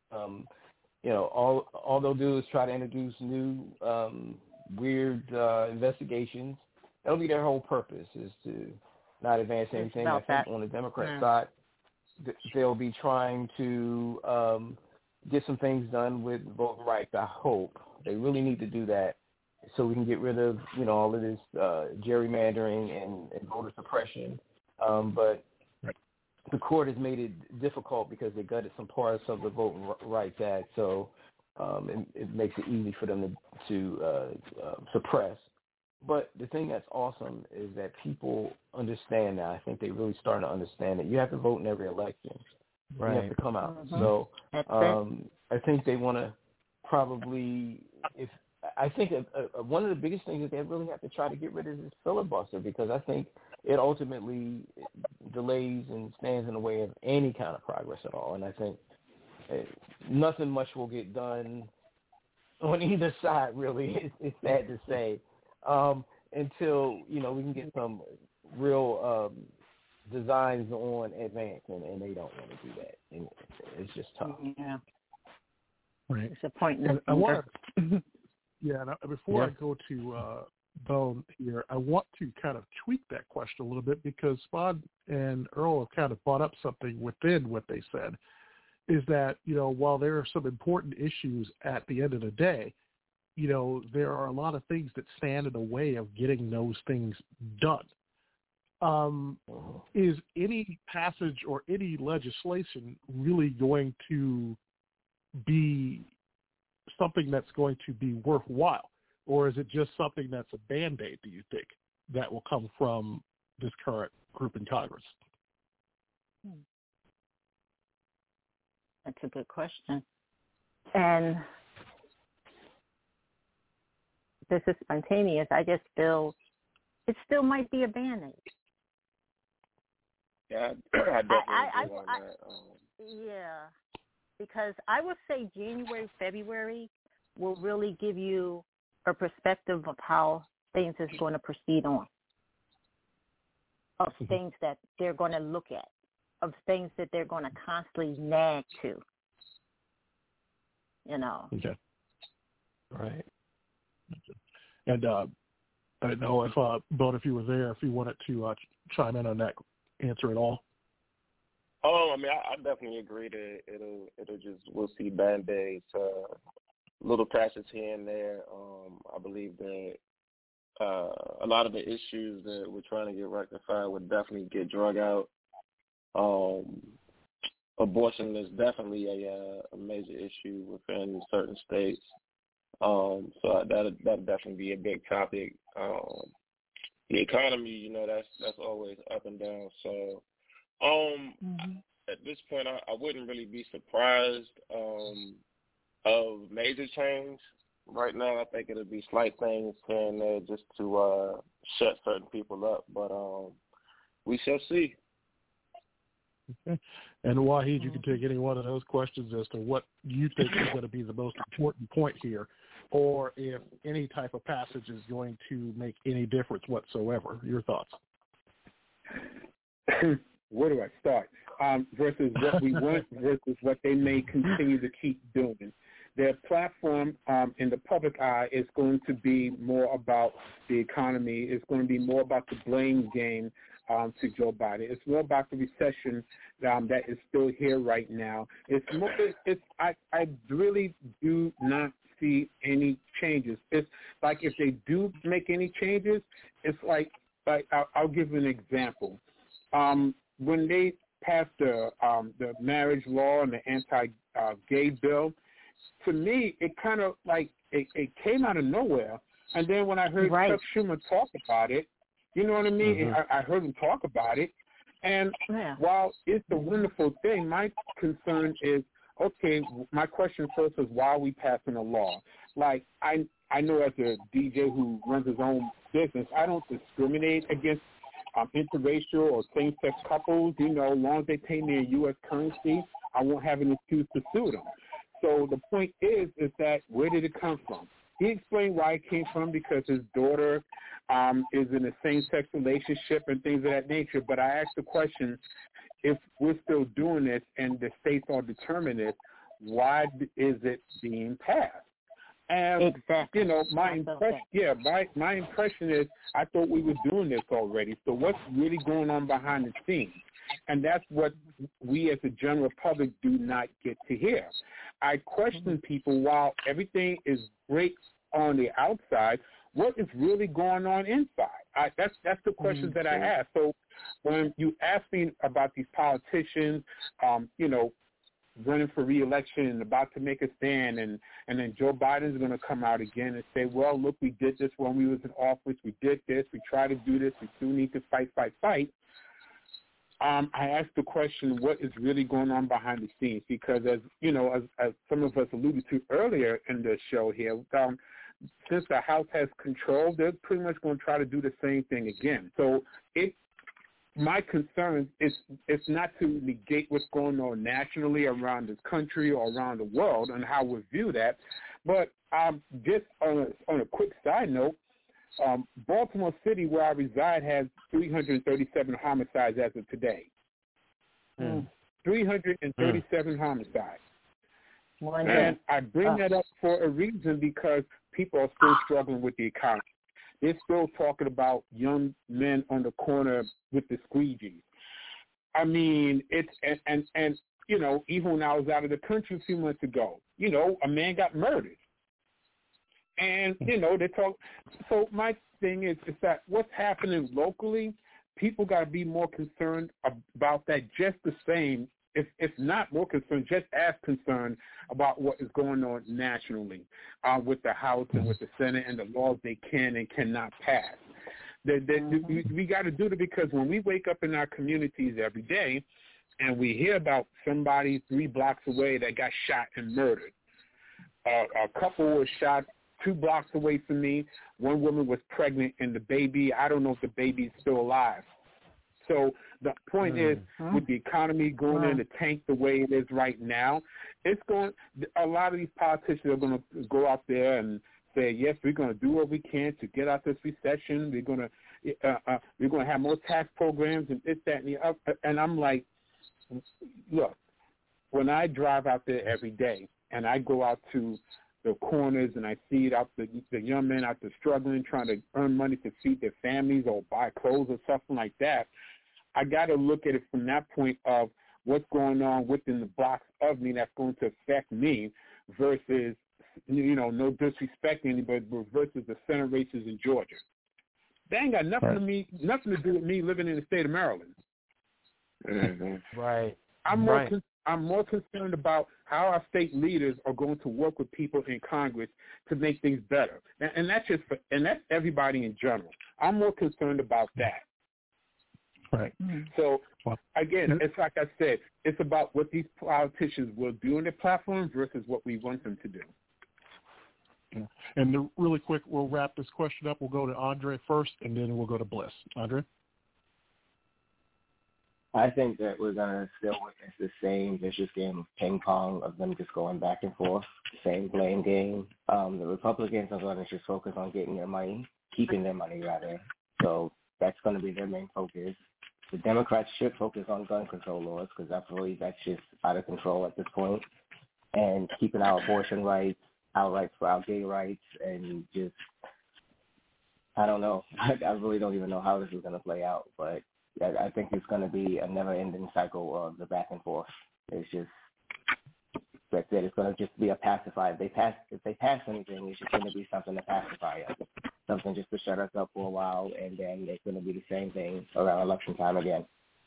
all they'll do is try to introduce new weird investigations. That'll be their whole purpose, is to not advance anything. I think on the Democrat side, they'll be trying to get some things done with voting rights. I hope they really need to do that so we can get rid of, all of this gerrymandering and voter suppression. But the court has made it difficult because they gutted some parts of the Voting Rights Act, so it makes it easy for them to suppress. But the thing that's awesome is that people understand now. I think they really starting to understand that you have to vote in every election. Right. You have to come out. Mm-hmm. So I think they want to probably, I think one of the biggest things that they really have to try to get rid of is filibuster, because I think it ultimately delays and stands in the way of any kind of progress at all. And I think nothing much will get done on either side, really. It's sad to say, until, we can get some real designs on advance, and they don't want to do that. And it's just tough. Yeah. Right. It's a point. Yeah, and before I go to Bone here, I want to kind of tweak that question a little bit because Spawn and Earl have kind of brought up something within what they said, is that, while there are some important issues at the end of the day, there are a lot of things that stand in the way of getting those things done. Is any passage or any legislation really going to be something that's going to be worthwhile? Or is it just something that's a Band-Aid, do you think, that will come from this current group in Congress? That's a good question. And this is spontaneous. I just feel it still might be a Band-Aid. Yeah, I definitely agree on that. Yeah, because I would say January, February will really give you a perspective of how things is going to proceed on, of things that they're going to look at, of things that they're going to constantly nag to, Okay. Right. And I don't know if, Bone, if you were there, if you wanted to chime in on that answer at all. I mean, I definitely agree that we'll see Band-Aids, little patches here and there. I believe that a lot of the issues that we're trying to get rectified would definitely get drug out. Abortion is definitely a major issue within certain states. So that'll definitely be a big topic. The economy, that's always up and down. So at this point, I wouldn't really be surprised of major change. Right now, I think it'll be slight things here and there just to shut certain people up. But we shall see. Okay. And Wahid, you can take any one of those questions as to what you think is going to be the most important point here, or if any type of passage is going to make any difference whatsoever. Your thoughts? Where do I start? Versus what we want versus what they may continue to keep doing. Their platform in the public eye is going to be more about the economy. It's going to be more about the blame game to Joe Biden. It's more about the recession that is still here right now. I really do not see any changes. It's like if they do make any changes, it's like I'll give you an example. When they passed the marriage law and the anti-gay bill, to me, it kind of like it came out of nowhere. And then when I heard Chuck Schumer talk about it, you know what I mean? Mm-hmm. I heard him talk about it. And while it's a wonderful thing, my concern is, okay, my question first is why are we passing a law? Like, I know as a DJ who runs his own business, I don't discriminate against interracial or same-sex couples. As long as they pay me in U.S. currency, I won't have an excuse to sue them. So the point is that where did it come from? He explained why it came from, because his daughter is in a same-sex relationship and things of that nature. But I asked the question, if we're still doing this and the states are determining it, why is it being passed? And, exactly. My impression is I thought we were doing this already. So what's really going on behind the scenes? And that's what we as the general public do not get to hear. I question people, while everything is great on the outside, what is really going on inside? That's the questions that I ask. So when you ask me about these politicians, running for re-election and about to make a stand, and then Joe Biden's going to come out again and say, well, look, we did this when we was in office. We did this. We tried to do this. We still need to fight. I asked the question, what is really going on behind the scenes? Because as some of us alluded to earlier in the show here, since the House has control, they're pretty much going to try to do the same thing again. So my concern is it's not to negate what's going on nationally around this country or around the world and how we view that, but just on a quick side note, Baltimore City, where I reside, has 337 homicides as of today. 337 homicides. And I bring that up for a reason because people are still struggling with the economy. They're still talking about young men on the corner with the squeegees. I mean, it's and you know, even when I was out of the country a few months ago, you know, a man got murdered. And, you know, they talk. So my thing is that what's happening locally, people got to be more concerned about that just the same, if not more concerned, just as concerned about what is going on nationally with the House and with the Senate and the laws they can and cannot pass. We got to do it because when we wake up in our communities every day and we hear about somebody 3 blocks away that got shot and murdered, a couple was shot 2 blocks away from me. One woman was pregnant, and the baby, I don't know if the baby is still alive. So the point is, with the economy going in the tank the way it is right now, a lot of these politicians are going to go out there and say, yes, we're going to do what we can to get out this recession. We're going to have more tax programs and this, that, and the other. And I'm like, look, when I drive out there every day and I go out to the corners and I see it out the young men out there struggling, trying to earn money to feed their families or buy clothes or something like that, I got to look at it from that point of what's going on within the blocks of me that's going to affect me versus, you know, no disrespect to anybody, but versus the Senate races in Georgia. They ain't got nothing to do with me living in the state of Maryland. Mm-hmm. Right. I'm more concerned about how our state leaders are going to work with people in Congress to make things better, and that's that's everybody in general. I'm more concerned about that. Right. So again, it's like I said, it's about what these politicians will do on their platform versus what we want them to do. Yeah. And really quick, we'll wrap this question up. We'll go to Andre first, and then we'll go to Bliss. Andre? I think that we're going to still witness the same vicious game of ping pong of them just going back and forth, the same blame game. The Republicans are going to just focus on getting their money, keeping their money rather. So that's going to be their main focus. The Democrats should focus on gun control laws because I believe that's just out of control at this point, and keeping our abortion rights, our rights for our gay rights, and just, I don't know. I really don't even know how this is going to play out, but I think it's going to be a never-ending cycle of the back and forth. It's just, that's it. It's going to just be a pacifier. If they pass anything, it's just going to be something to pacify us, something just to shut us up for a while, and then it's going to be the same thing around election time again.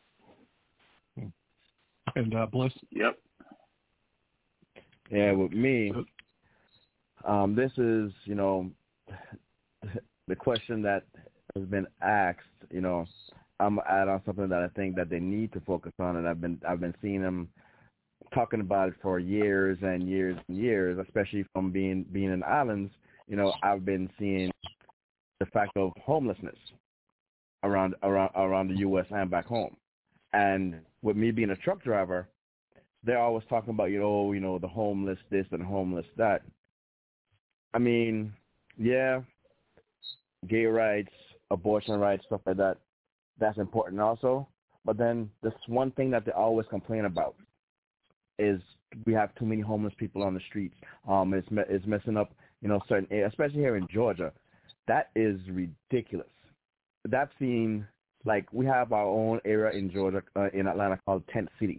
And Bliss? Yep. Yeah, with me, this is, you know, the question that has been asked, you know, I'm gonna add on something that I think that they need to focus on, and I've been seeing them talking about it for years and years and years, especially from being in the islands. You know, I've been seeing the fact of homelessness around the U.S. and back home, and with me being a truck driver, they're always talking about the homeless this and homeless that. I mean, yeah, gay rights, abortion rights, stuff like that. That's important also. But then this one thing that they always complain about is we have too many homeless people on the streets. It's messing up, certain areas, especially here in Georgia. That is ridiculous. That's seen, like, we have our own area in Georgia, in Atlanta called Tent City.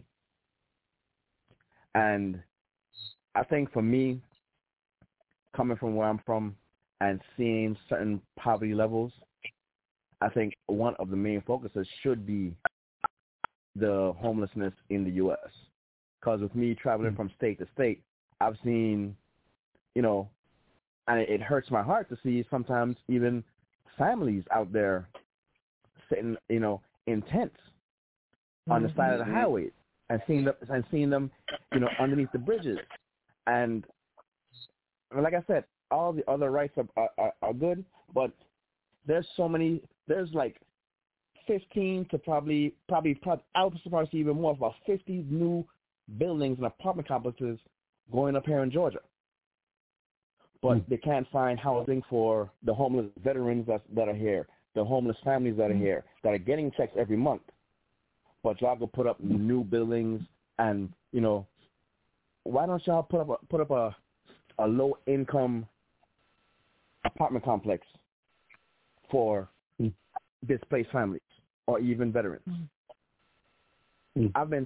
And I think for me, coming from where I'm from and seeing certain poverty levels, I think one of the main focuses should be the homelessness in the U.S. Because with me traveling from state to state, I've seen, and it hurts my heart to see sometimes even families out there sitting, in tents on the side of the highway and seeing them, underneath the bridges. And like I said, all the other rights are good, but there's like 15 to probably I would surprise even more, about 50 new buildings and apartment complexes going up here in Georgia. But they can't find housing for the homeless veterans that are here, the homeless families that are here, that are getting checks every month. But y'all go put up new buildings and, why don't y'all put up a low income apartment complex for displaced families or even veterans? I've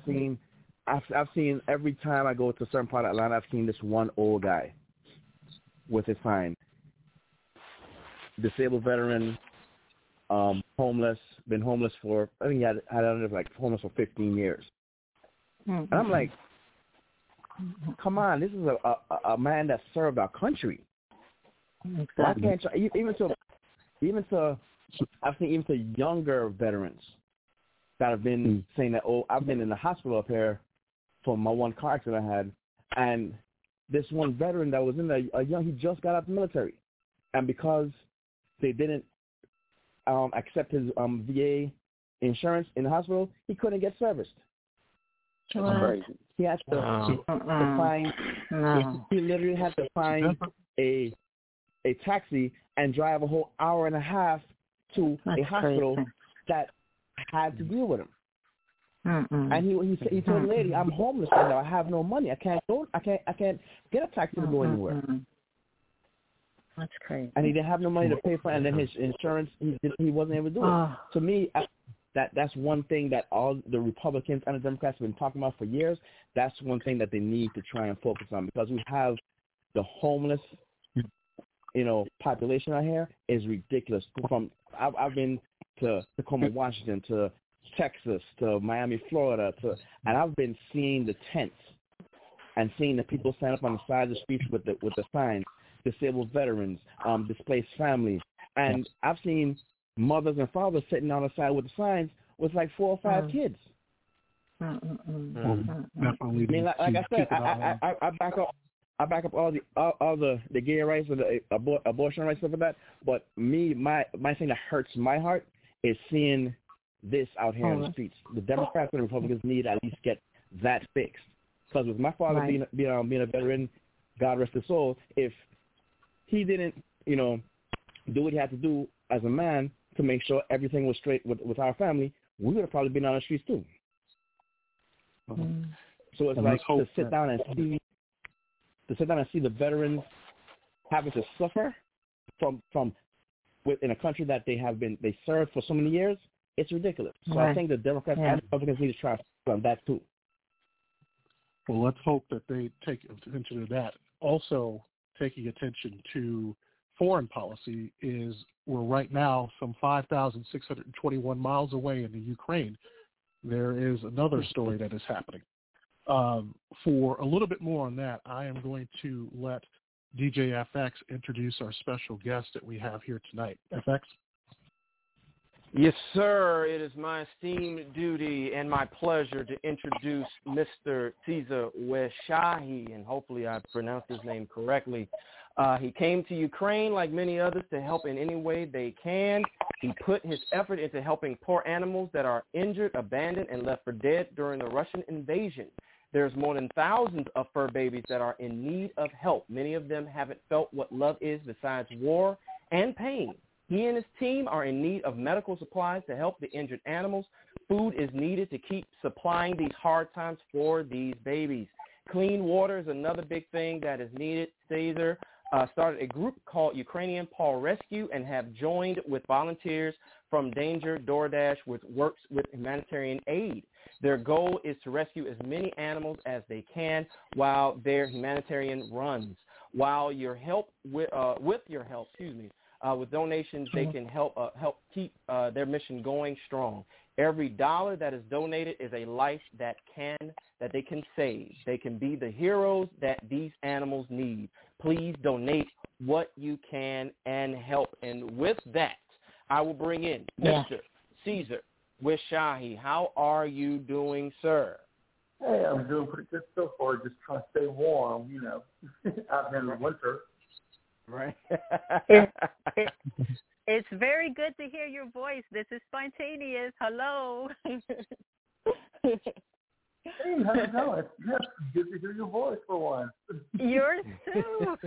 seen every time I go to a certain part of Atlanta, I've seen this one old guy with his sign, disabled veteran, homeless, been homeless for, I think he had homeless for 15 years. And I'm like, come on, this is a man that served our country. Exactly. Why can't you, even to I've seen even to younger veterans that have been saying that, oh, I've been in the hospital up here for my one car accident I had, and this one veteran that was in there, he just got out of the military, and because they didn't accept his VA insurance in the hospital, he couldn't get serviced. That's crazy. He had to find. He literally had to find a taxi and drive a whole hour and a half to a hospital that had to deal with him. And he told the lady, "I'm homeless right now. I have no money. I can't get a taxi to go anywhere." That's crazy. And he didn't have no money to pay for it, and then his insurance, he wasn't able to do it. To me, that's one thing that all the Republicans and the Democrats have been talking about for years. That's one thing that they need to try and focus on, because we have the homeless, population out here is ridiculous. I've been to Tacoma, Washington, to Texas, to Miami, Florida, and I've been seeing the tents and seeing the people stand up on the side of the streets with the signs, disabled veterans, displaced families, and I've seen mothers and fathers sitting on the side with the signs with like 4 or 5 kids. Definitely. I mean, like I said, I back up all the gay rights and the abortion rights, stuff like that. But my thing that hurts my heart is seeing this out here in the streets. The Democrats and the Republicans need to at least get that fixed. Because with my father being a veteran, God rest his soul, if he didn't, do what he had to do as a man to make sure everything was straight with our family, we would have probably been on the streets too. So it's like to sit down and see the veterans having to suffer from within a country that they served for so many years. It's ridiculous. So I think the Democrats and Republicans need to try on that too. Well, let's hope that they take attention to that. Also, taking attention to foreign policy is we're right now some 5,621 miles away in the Ukraine. There is another story that is happening. For a little bit more on that, I am going to let DJ FX introduce our special guest that we have here tonight. FX? Yes, sir. It is my esteemed duty and my pleasure to introduce Mr. Cesar Weshahi, and hopefully I pronounced his name correctly. He came to Ukraine, like many others, to help in any way they can. He put his effort into helping poor animals that are injured, abandoned, and left for dead during the Russian invasion. There's more than thousands of fur babies that are in need of help. Many of them haven't felt what love is besides war and pain. He and his team are in need of medical supplies to help the injured animals. Food is needed to keep supplying these hard times for these babies. Clean water is another big thing that is needed. Cesar started a group called Ukrainian Paw Rescue and have joined with volunteers from Danger DoorDash, which works with humanitarian aid. Their goal is to rescue as many animals as they can while their humanitarian runs. While your help with donations, they can help keep their mission going strong. Every dollar that is donated is a life that they can save. They can be the heroes that these animals need. Please donate what you can and help. And with that, I will bring in Mr. Cesar Weshahi. How are you doing, sir? Hey, I'm doing pretty good so far. Just trying to stay warm, out here in the winter. Right. It's very good to hear your voice. This is Spontaneous. Hello. Hey, how's it going? Yes, good to hear your voice for once. Yours too.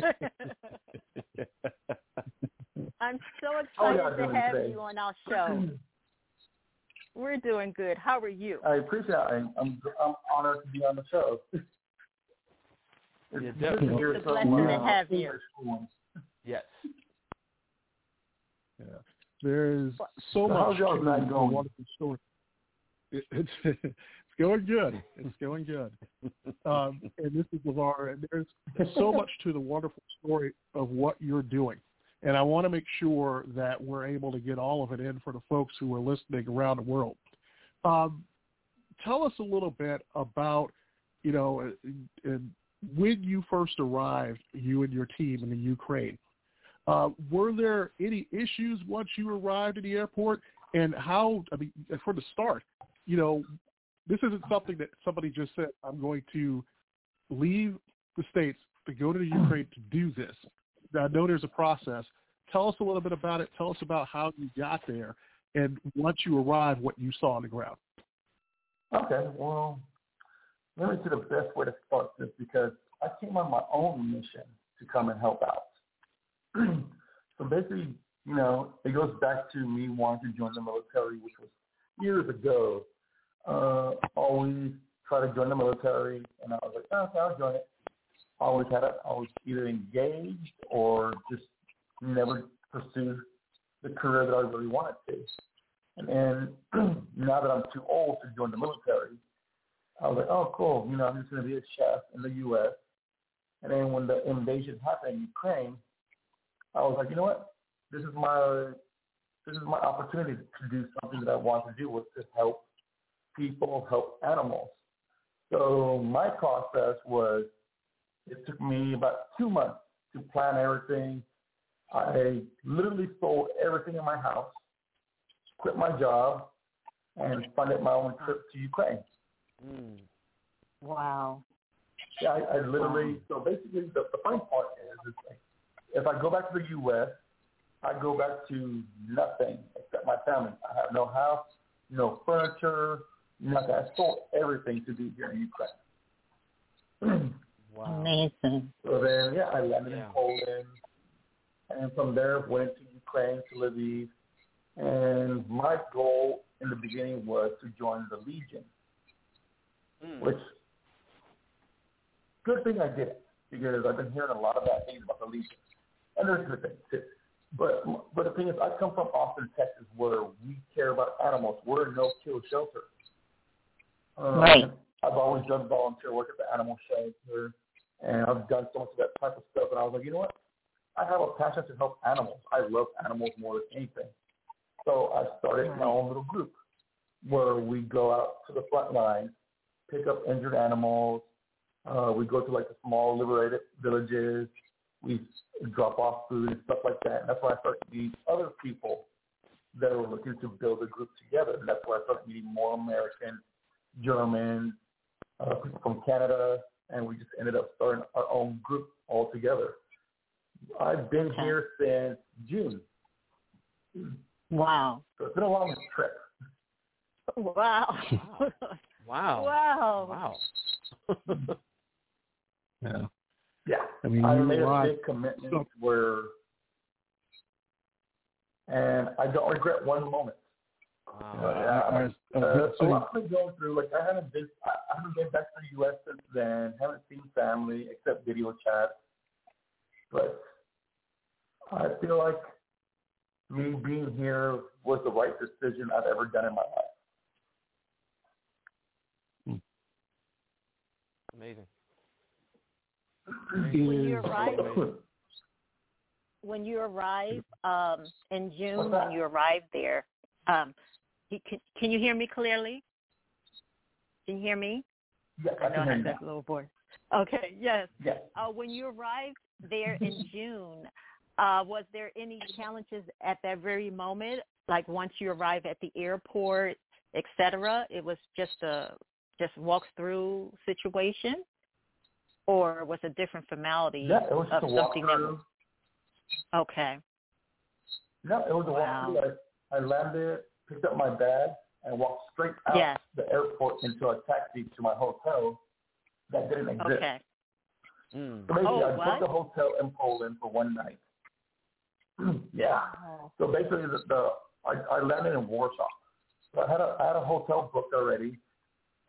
I'm so excited to have you on our show. We're doing good. How are you? I appreciate it. I'm honored to be on the show. It's definitely. good It's a blessing to have you. Yes. Yeah. There's so much how's y'all's night going? Wonderful story. It's going good. It's going good. And this is LeVar, and there's so much to the wonderful story of what you're doing. And I want to make sure that we're able to get all of it in for the folks who are listening around the world. Tell us a little bit about, when you first arrived, you and your team in the Ukraine. Were there any issues once you arrived at the airport? And how, from the start, this isn't something that somebody just said, I'm going to leave the States to go to the Ukraine to do this. I know there's a process. Tell us a little bit about it. Tell us about how you got there. And once you arrived, what you saw on the ground. Okay, well, let me see the best way to start this because I came on my own mission to come and help out. So basically, it goes back to me wanting to join the military, which was years ago. Always try to join the military, and I was like, okay, I'll join it. I was either engaged or just never pursued the career that I really wanted to. And then now that I'm too old to join the military, I was like, oh, cool. I'm just going to be a chef in the U.S. And then when the invasion happened in Ukraine, I was like, you know what? This is my opportunity to do something that I want to do, was to help people, help animals. So my process was, it took me about 2 months to plan everything. I literally sold everything in my house, quit my job, and funded my own trip to Ukraine. Wow. Yeah, I literally, so basically the funny part is if I go back to the U.S., I go back to nothing except my family. I have no house, no furniture, nothing. I sold everything to be here in Ukraine. Wow. Amazing. So then, I landed in Poland, and from there went to Ukraine, to Lviv, and my goal in the beginning was to join the Legion, which, good thing I did it, because I've been hearing a lot of bad things about the Legion, and there's good things too. But the thing is, I come from Austin, Texas, where we care about animals. We're a no-kill shelter. Right. I've always done volunteer work at the animal shelter, and I've done so much of that type of stuff. And I was like, you know what? I have a passion to help animals. I love animals more than anything. So I started my own little group where we go out to the front line, pick up injured animals. We go to like the small liberated villages. We drop off food and stuff like that. And that's why I started meeting other people that were looking to build a group together. And that's why I started meeting more Americans, Germans, people from Canada, and we just ended up starting our own group all together. I've been here since June. Wow. So it's been a long trip. Wow. Wow. Yeah. Yeah. I mean, I made a big commitment and I don't regret one moment. Wow. So I've been going through, like, I haven't been back to the U.S. since then, haven't seen family except video chat. But I feel like me being here was the right decision I've ever done in my life. Amazing. When you arrive in June, when you arrive there, can you hear me clearly? Can you hear me? Yes, I know I have that little voice. Okay, yes. Yes. When you arrived there in June, was there any challenges at that very moment? Like once you arrive at the airport, et cetera, it was just a walk through situation, or was it different formality? Yeah, it was just a walk through. Okay. No, it was a walk through. I landed, picked up my bag, and walked straight out the airport into a taxi to my hotel that didn't exist. Okay. So basically, I booked a hotel in Poland for one night. Yeah. So basically, I landed in Warsaw. So I had a hotel booked already.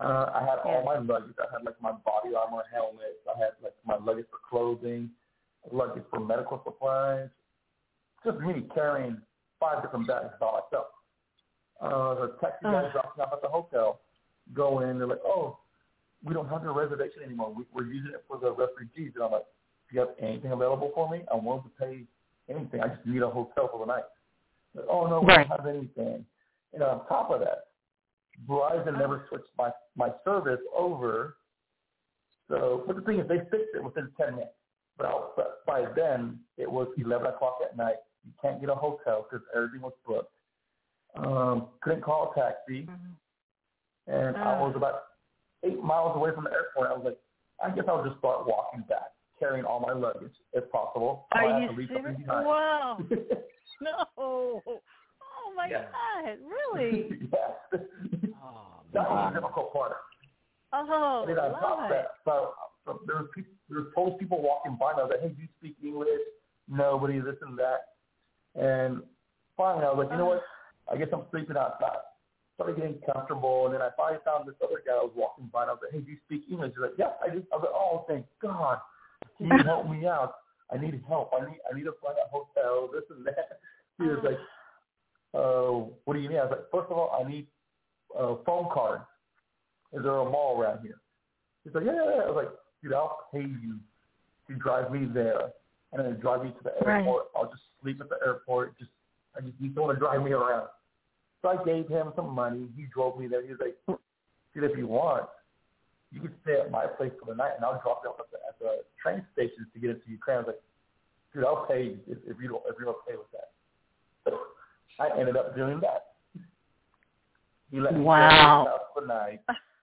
I had all my luggage. I had like my body armor, helmets. I had like my luggage for clothing, luggage for medical supplies. Just me carrying 5 different bags by myself. The taxi guy drops me off at the hotel. Go in, they're like, oh, we don't have your reservation anymore. We're using it for the refugees. And I'm like, do you have anything available for me? I'm willing to pay anything. I just need a hotel for the night. Like, oh, no, we don't have anything. And on top of that, Verizon never switched my service over. So, but the thing is, they fixed it within 10 minutes. But by then, it was 11 o'clock at night. You can't get a hotel because everything was booked. Couldn't call a taxi. And I was about 8 miles away from the airport. I was like, I guess I'll just start walking back, carrying all my luggage if possible. Are you serious? Wow. No. Oh, my God. Really? Yes. That was the difficult part. Oh, and on top of that, so there was totally people walking by, and I was like, hey, do you speak English? Nobody, this and that. And finally, I was like, you know what? I guess I'm sleeping outside. Started getting comfortable, and then I finally found this other guy that was walking by, and I was like, hey, do you speak English? He's like, yeah, I do. I was like, oh, thank God. Can you help me out? I need help. I need to find a hotel, this and that. He was like, what do you need? I was like, first of all, I need a phone card. Is there a mall around here? He's like, yeah. I was like, dude, I'll pay you to drive me there and then drive me to the airport. I'll just sleep at the airport. I just need someone to drive me around. So I gave him some money. He drove me there. He was like, dude, if you want, you can stay at my place for the night, and I'll drop you off at the train stations to get into Ukraine. I was like, dude, I'll pay you if you're okay with that. So I ended up doing that. He let me stay at his house for the night.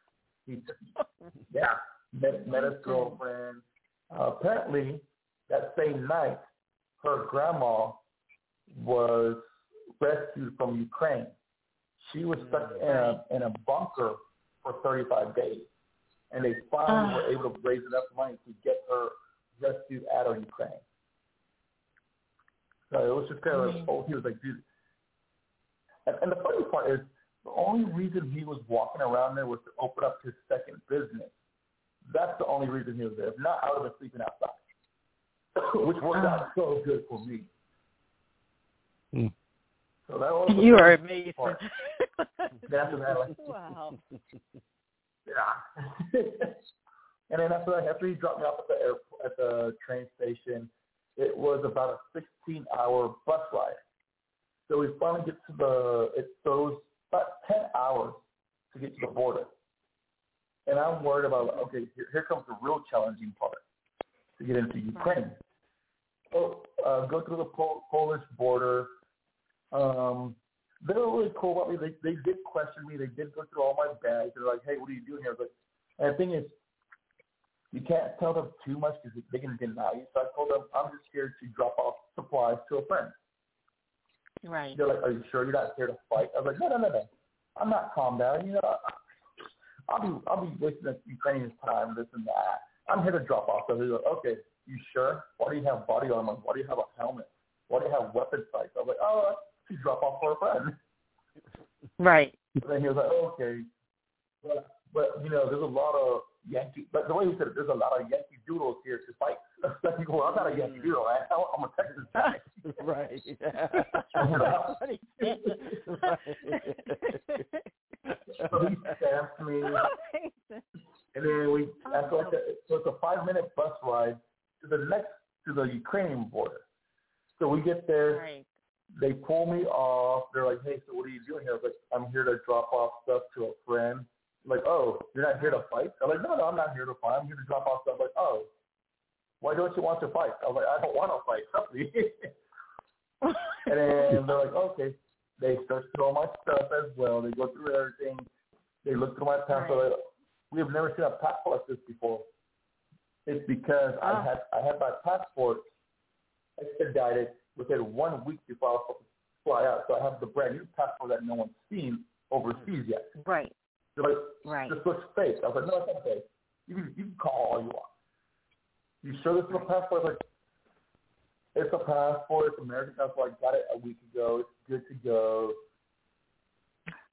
Met his girlfriend. Apparently, that same night, her grandma was rescued from Ukraine. She was stuck in a bunker for 35 days, and they finally were able to raise enough money to get her rescued out of Ukraine. So it was just kind of like, he was like, dude. And the funny part is, the only reason he was walking around there was to open up his second business. That's the only reason he was there. If not, I would have been sleeping outside, which worked out so good for me. So that was you are amazing. Wow. Yeah. And then after he dropped me off at the train station, it was about a 16-hour bus ride. So we finally get to it was about 10 hours to get to the border. And I'm worried about, okay, here comes the real challenging part to get into Ukraine. So go through the Polish border. They were really cool about me. They did question me. They did go through all my bags. They're like, hey, what are you doing here? But and the thing is, you can't tell them too much because they can deny you. So I told them, I'm just here to drop off supplies to a friend. Right. They're like, are you sure you're not here to fight? I was like, no. I'm not calm down. You know, I'll be wasting the Ukrainians' time, this and that. I'm here to drop off. So they're like, okay, you sure? Why do you have body armor? Why do you have a helmet? Why do you have weapon sights? I was like, oh, to drop off for a friend. Right. And then he was like, oh, okay. But you know, there's a lot of Yankee, but the way he said it, there's a lot of Yankee doodles here to fight. Well, I'm not a Yankee doodle, man. I'm a Texas guy. Right. So he stamped me. And then so it's a 5-minute bus ride to the Ukrainian border. So we get there. Right. They pull me off. They're like, hey, so what are you doing here? I was like, I'm here to drop off stuff to a friend. I'm like, oh, you're not here to fight? I'm like, no, I'm not here to fight. I'm here to drop off stuff. I'm like, oh, why don't you want to fight? I was like, I don't want to fight. Help me. And then they're like, okay. They search through all my stuff as well. They go through everything. They look through my passport. Like, we have never seen a passport like this before. It's because I had my passport expedited within 1 week before I was supposed to fly out. So I have the brand new passport that no one's seen overseas yet. Right. They're like, this looks fake. I was like, no, it's not fake. You can call all you want. You sure this is a passport? I was like, it's a passport. It's American passport. I got it a week ago. It's good to go.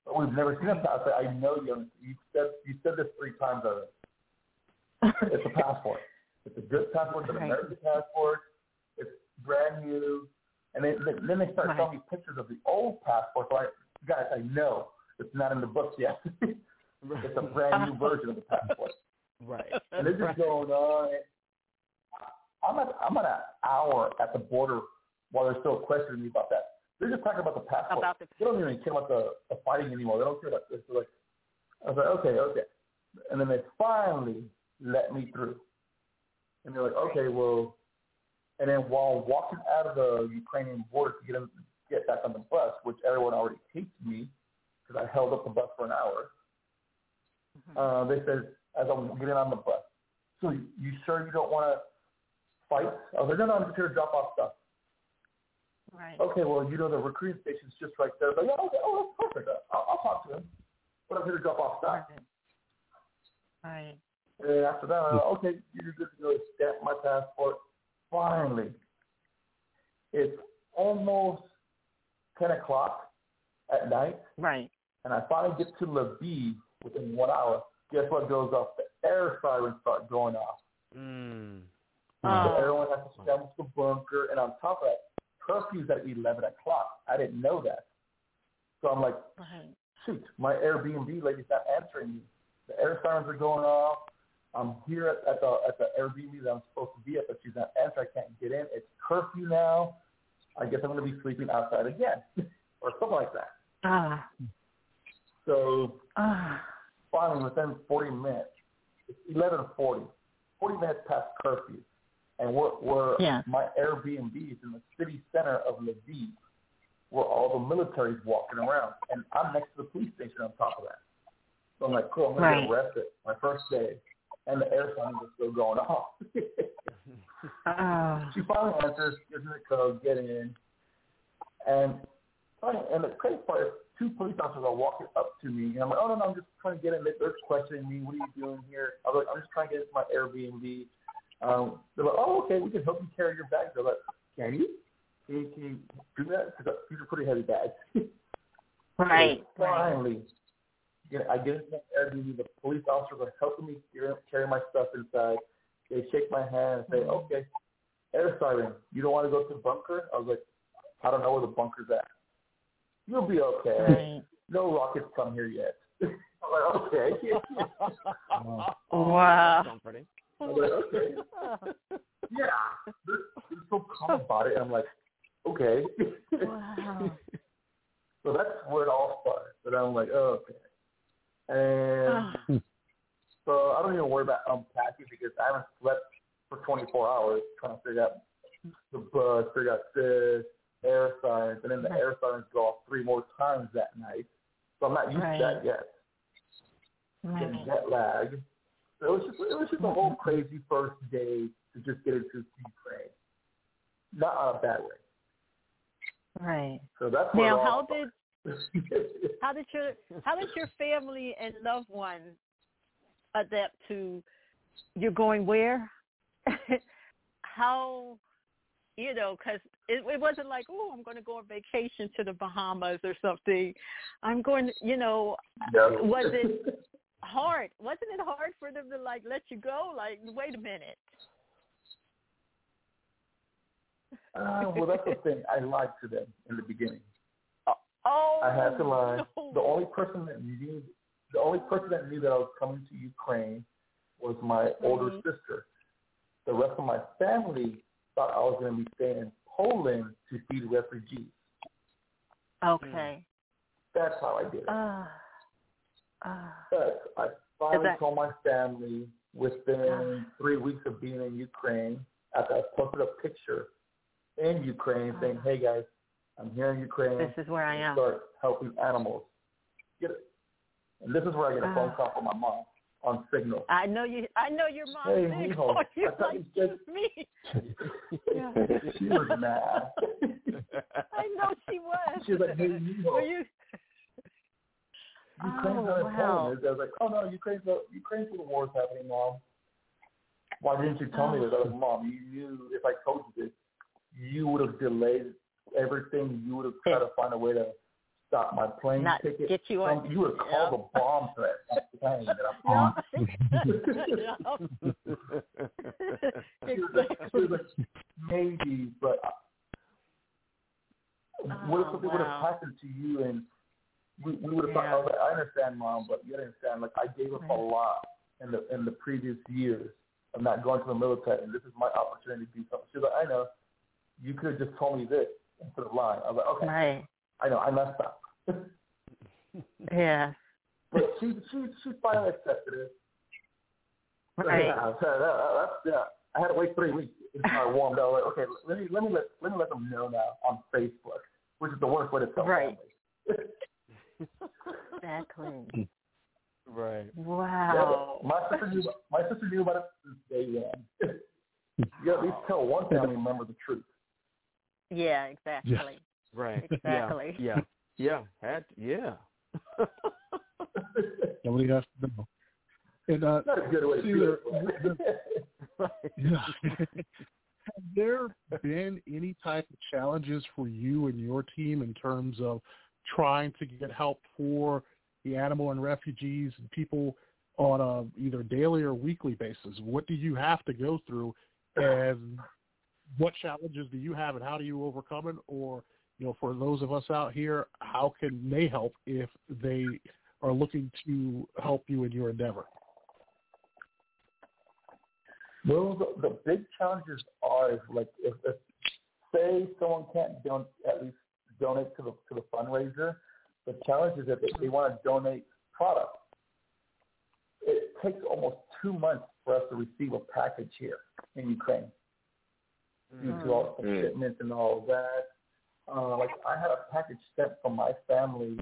But we've never seen a passport. I know you. You said this 3 times already. It's a passport. It's a good passport. It's an American passport. It's brand new. And then they start showing me pictures of the old passport. So guys, I know it's not in the books yet. It's a brand new version of the passport. Right. And they're just going on. I'm at an hour at the border while they're still questioning me about that. They're just talking about the passport. They don't even care about the fighting anymore. They don't care about this. They're like, I was like, okay. And then they finally let me through. And they're like, okay, well. And then while walking out of the Ukrainian border to get back on the bus, which everyone already hates me because I held up the bus for an hour, they said, as I'm getting on the bus, so you sure you don't want to fight? I was like, no, I'm just here to drop off stuff. Right. Okay, well, the recruiting station's just right there. But yeah, okay, that's perfect. I'll talk to him. But I'm here to drop off stuff. Right. And after that, okay, you're good to go. Stamp my passport. Finally, it's almost 10 o'clock at night. Right. And I finally get to Lviv within 1 hour. Guess what goes off? The air sirens start going off. So everyone has to stand with the bunker. And on top of that, curfew's at 11 o'clock. I didn't know that. So I'm like, shoot, my Airbnb lady's not answering me. The air sirens are going off. I'm here at the Airbnb that I'm supposed to be at, but she's not answering. I can't get in. It's curfew now. I guess I'm going to be sleeping outside again or something like that. So finally, within 40 minutes, it's 11:40, 40 minutes past curfew, and my Airbnb is in the city center of Lviv, where all the military's walking around, and I'm next to the police station on top of that. So I'm like, cool, I'm going to get arrested my first day. And the air sirens are still going off. She finally answers, gives me the code, get in. And the crazy part is 2 police officers are walking up to me. And I'm like, no, I'm just trying to get in. They're questioning me. What are you doing here? I was like, I'm just trying to get into my Airbnb. They're like, oh, okay, we can help you carry your bags. They're like, can you? Can you do that? Because these are pretty heavy bags. Right. So finally. I get into my Airbnb. The police officers are helping me carry my stuff inside. They shake my hand and say, okay, air siren, you don't want to go to the bunker? I was like, I don't know where the bunker's at. You'll be okay. Right. No rockets come here yet. I'm like, okay. Wow. I'm like, okay. Yeah. They're so calm about it. I'm like, okay. Wow. So that's where it all started. But I'm like, oh, okay. And so I don't even worry about unpacking because I haven't slept for 24 hours trying to figure out the bus, figure out this, air sirens, and then the air sirens go off 3 more times that night. So I'm not used to that yet. Getting jet lag. So it was just a whole crazy first day to just get into Ukraine. Not on a bad way. Right. So that's now. How did your family and loved ones adapt to you're going where? How, because it wasn't like, oh, I'm going to go on vacation to the Bahamas or something. I'm going, No. Was it hard? Wasn't it hard for them to let you go? Like, wait a minute. Well, that's the thing. I lied to them in the beginning. Oh, I had to lie. No. The only person that knew that I was coming to Ukraine was my older sister. The rest of my family thought I was going to be staying in Poland to feed refugees. Okay. That's how I did it. But I finally told my family within 3 weeks of being in Ukraine, after I posted a picture in Ukraine saying, hey, guys, I'm here in Ukraine. This is where I am. Start helping animals. Get it. And this is where I get a phone call from my mom on Signal. I know your mom. Hey, Mijo. You me. She was mad. I know she was. She was like, hey, Mijo. Were you? Ukraine's not in Poland. I was like, oh no, Ukraine's where the war's happening, Mom. Why didn't you tell me this? I was like, Mom, you knew if I told you this, you would have delayed everything. You would have tried to find a way to stop my plane Not ticket. get you on. You would call the bomb threat on the plane that I'm on. She was like, maybe, but what if something would have happened to you and we would have thought, oh, I understand, Mom, but you understand, like, I gave up a lot in the previous years of not going to the military, and this is my opportunity to do something. She's like, I know. You could have just told me this instead of lying. I was like, okay, I know, I messed up. Yeah. But she finally accepted it. Right. I had to wait 3 weeks until I warmed up. Like, okay, let me let them know now on Facebook, which is the worst way to tell family. Exactly. Right. Wow. Yeah, my sister knew about it since day one. You at least tell one family member the truth. Yeah, exactly. Yeah. Right. Exactly. Yeah. Nobody has to know. And not a good way to do it. Have there been any type of challenges for you and your team in terms of trying to get help for the animal and refugees and people on a either daily or weekly basis? What do you have to go through, and what challenges do you have, and how do you overcome it? Or, for those of us out here, how can they help if they are looking to help you in your endeavor? Well, the big challenges are if say someone can't at least donate to the fundraiser. The challenge is that they want to donate product. It takes almost 2 months for us to receive a package here in Ukraine due to all the shipments and all of that. I had a package sent from my family,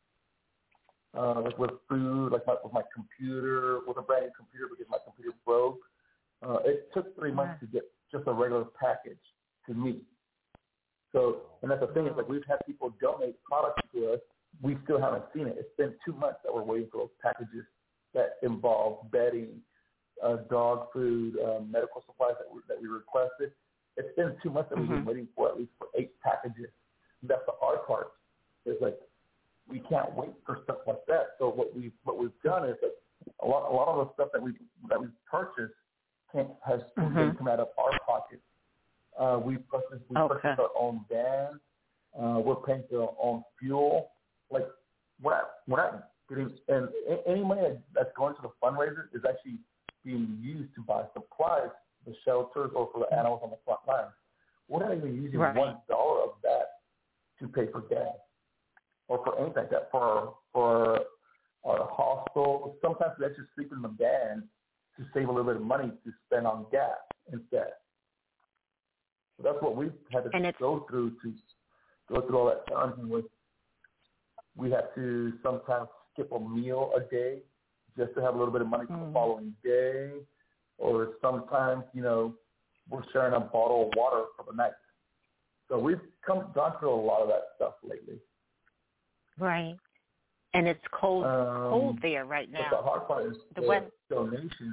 with food, with my computer, with a brand new computer because my computer broke. It took 3 months to get just a regular package to me. So, and that's the thing is, we've had people donate products to us. We still haven't seen it. It's been 2 months that we're waiting for those packages that involve bedding, dog food, medical supplies that we requested. It's been 2 months that we've been waiting for at least for 8 packages. And that's the hard part. Is we can't wait for stuff like that. So what we've done is that a lot of the stuff that we've purchased has been come out of our pocket. We purchased our own van. We're paying for our own fuel. We're not getting, and any money that's going to the fundraiser is actually being used to buy supplies, the shelters, or for the animals on the front line. We're not even using $1 of that to pay for gas or for anything like that. For our hostel, sometimes we actually sleep in the van to save a little bit of money to spend on gas instead. So that's what we've had to go through all that challenging with. We have to sometimes skip a meal a day just to have a little bit of money for the following day. Or sometimes, we're sharing a bottle of water for the night. So we've gone through a lot of that stuff lately. Right. And it's cold there right now. But the hard part is the donations.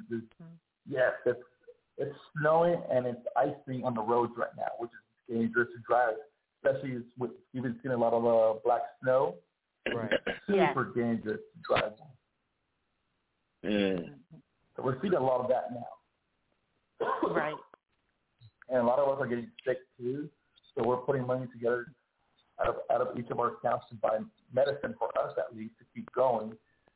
It's snowing and it's icing on the roads right now, which is dangerous to drive, especially with you've been seeing a lot of black snow. Right. Super dangerous to drive on. So we're seeing a lot of that now. Right. And a lot of us are getting sick too. So we're putting money together out of each of our accounts to buy medicine for us at least to keep going.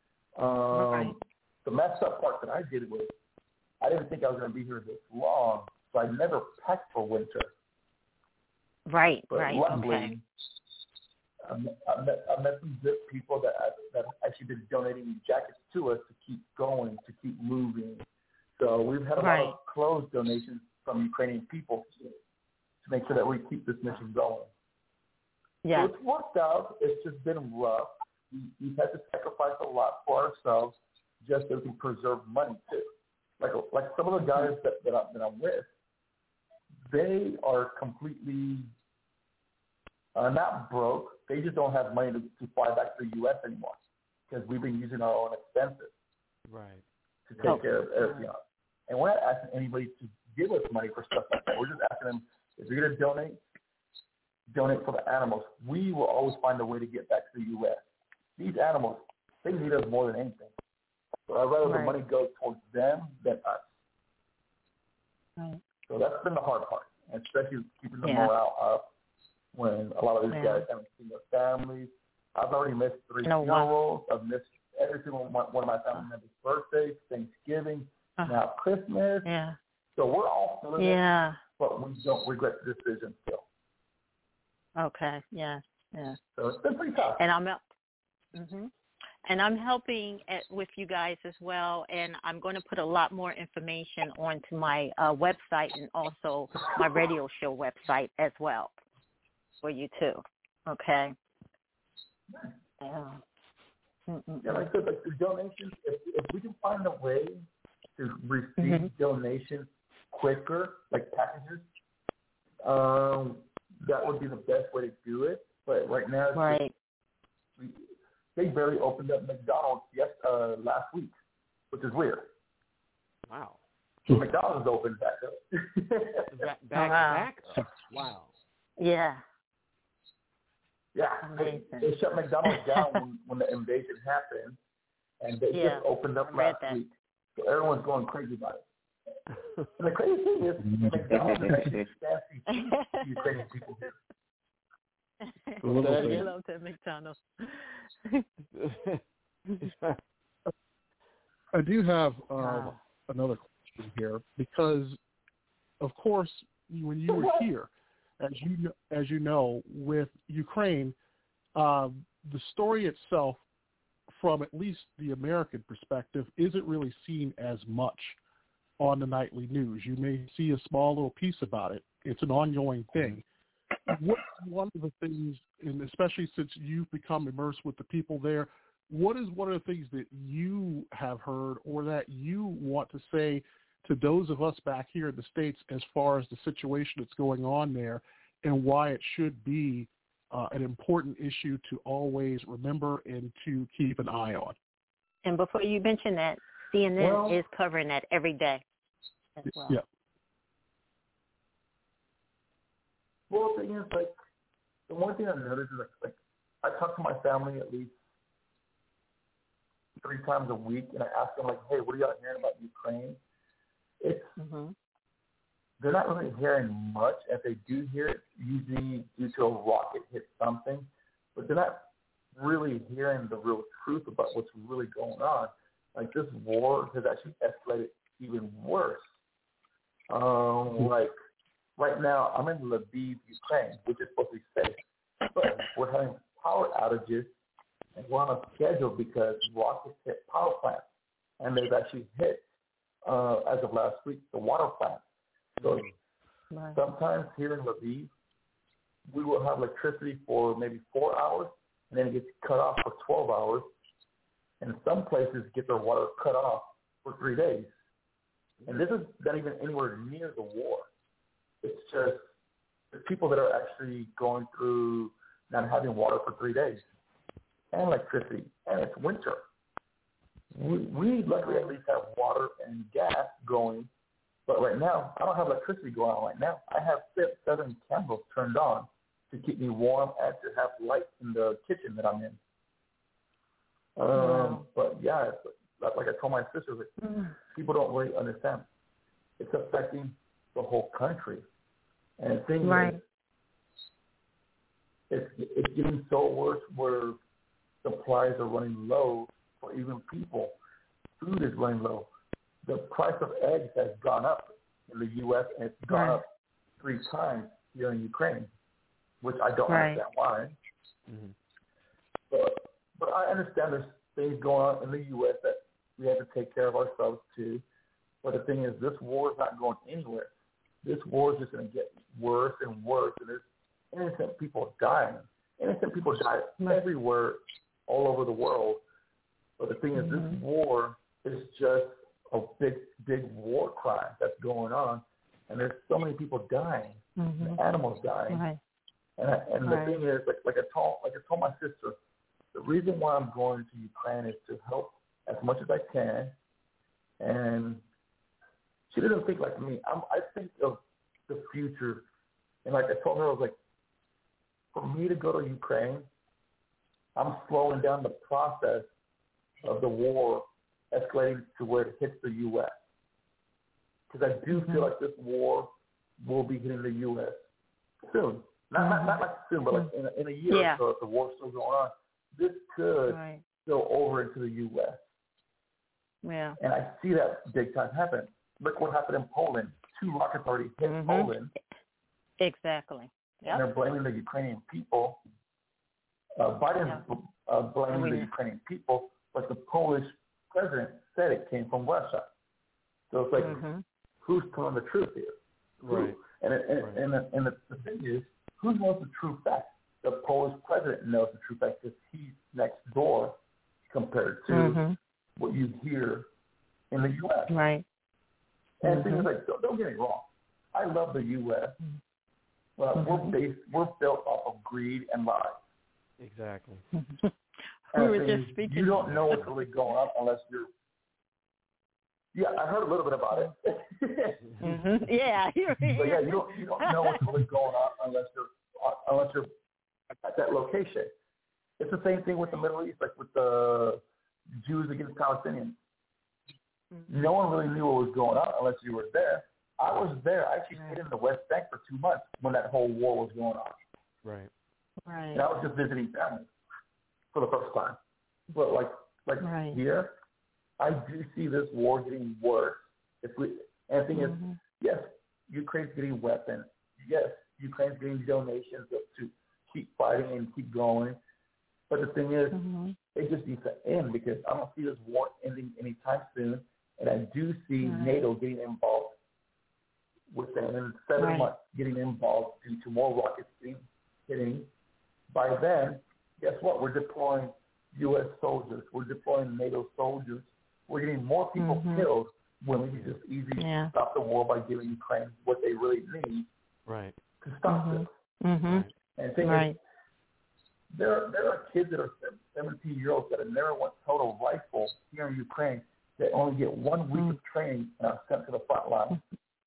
The messed up part that I did was I didn't think I was going to be here this long, so I never packed for winter. Right, but right, luckily, okay. I met some good people that actually been donating jackets to us to keep going, to keep moving. So we've had a lot of clothes donations from Ukrainian people to make sure that we keep this mission going. Yeah. So it's worked out. It's just been rough. We've had to sacrifice a lot for ourselves just so we can preserve money too. Like some of the guys that I'm with, they are completely not broke. They just don't have money to fly back to the U.S. anymore because we've been using our own expenses to take care of everything. And we're not asking anybody to give us money for stuff like that. We're just asking them, if you're going to donate, donate for the animals, we will always find a way to get back to the U.S. These animals, they need us more than anything. So I'd rather the money go towards them than us. Right. So that's been the hard part, and especially keeping the morale up when a lot of these guys haven't seen their families. I've already missed 3 funerals. I've missed every single one of my family members' birthdays, Thanksgiving, now Christmas. Yeah. So we're all feeling it, but we don't regret the decision still. Okay. Yeah. Yeah. So it's been pretty tough. And I'm helping with you guys as well, and I'm going to put a lot more information onto my website and also my radio show website as well for you too. Okay. Yeah, like I said, like the donations, if we can find a way to receive donations quicker, like packages, that would be the best way to do it. But right now, they barely opened up McDonald's last week, which is weird. Wow. So McDonald's opened back up. back? Wow. Yeah. Yeah, they shut McDonald's down when the invasion happened, and they just opened up last week. So everyone's going crazy about it. And the crazy thing is, McDonald's is actually fancy to Ukrainian people here. I love that McDonald's. I do have another question here because, of course, when you were here, as you know, with Ukraine, the story itself, from at least the American perspective, isn't really seen as much on the nightly news. You may see a small little piece about it. It's an ongoing thing. What's one of the things, and especially since you've become immersed with the people there, what is one of the things that you have heard or that you want to say to those of us back here in the States as far as the situation that's going on there and why it should be an important issue to always remember and to keep an eye on? And before you mention that, CNN is covering that every day as well. Yeah. Well, the thing is, like, the one thing I've noticed is, like, I talk to my family at least 3 times a week, and I ask them, like, hey, what are y'all hearing about Ukraine? It's they're not really hearing much. If they do hear it, usually due to a rocket hit something, but they're not really hearing the real truth about what's really going on. Like, this war has actually escalated even worse. Like, right now, I'm in Lviv, Ukraine, which is supposed to be safe, but we're having power outages, and we're on a schedule because rockets hit power plants, and they've actually hit, as of last week, the water plant. So sometimes here in Lviv, we will have electricity for maybe 4 hours, and then it gets cut off for 12 hours, and some places get their water cut off for 3 days. And this is not even anywhere near the war. It's just the people that are actually going through not having water for 3 days and electricity, and it's winter. We luckily at least have water and gas going, but right now I don't have electricity going on right now. I have 7 candles turned on to keep me warm and to have light in the kitchen that I'm in. But yeah, like I told my sister, like, people don't really understand. It's affecting the whole country. And the thing is, it's getting so worse where supplies are running low for even people. Food is running low. The price of eggs has gone up in the U.S. and it's gone up 3 times here in Ukraine, which I don't understand why. But I understand there's things going on in the U.S. that we have to take care of ourselves too. But the thing is, this war is not going anywhere. This war is just going to get worse and worse, and there's innocent people dying. Innocent people die everywhere, all over the world. But the thing is, this war is just a big war crime that's going on, and there's so many people dying, and animals dying. And the thing is, like I told my sister, the reason why I'm going to Ukraine is to help as much as I can, and she doesn't think like me. I think of the future, and like I told her, I was like, for me to go to Ukraine, I'm slowing down the process of the war escalating to where it hits the U.S. Because I do feel like this war will be hitting the U.S. soon. Not like soon, but like in a year or so, if the war's still going on, this could go over into the U.S. Yeah. And I see that big time happen. Look what happened in Poland. 2 rockets already hit Poland. Exactly. Yep. And they're blaming the Ukrainian people. Biden's blaming the Ukrainian people, but the Polish president said it came from Russia. So it's like, who's telling the truth here? Right. And the thing is, who knows the true fact? The Polish president knows the true fact because he's next door compared to what you hear in the U.S. Right. And things like, don't get me wrong, I love the U.S., but we're built off of greed and lies. Exactly. We were just speaking. You don't know what's really going on unless you're. Yeah, I heard a little bit about it. Yeah. But yeah, you don't know what's really going on unless you're at that location. It's the same thing with the Middle East, like with the Jews against Palestinians. No one really knew what was going on unless you were there. I was there. I actually stayed in the West Bank for 2 months when that whole war was going on. Right. Right. And I was just visiting family for the first time. But like here, I do see this war getting worse. And the thing is, yes, Ukraine's getting weapons. Yes, Ukraine's getting donations to keep fighting and keep going. But the thing is, it just needs to end because I don't see this war ending anytime soon. And I do see NATO getting involved within 7 months, getting involved due to more rockets hitting. By then, guess what? We're deploying U.S. soldiers. We're deploying NATO soldiers. We're getting more people killed when we can just easily stop the war by giving Ukraine what they really need to stop this. And the thing is, there are kids that are 17-year-olds that have never once held a rifle here in Ukraine that only get 1 week of training and are sent to the front line.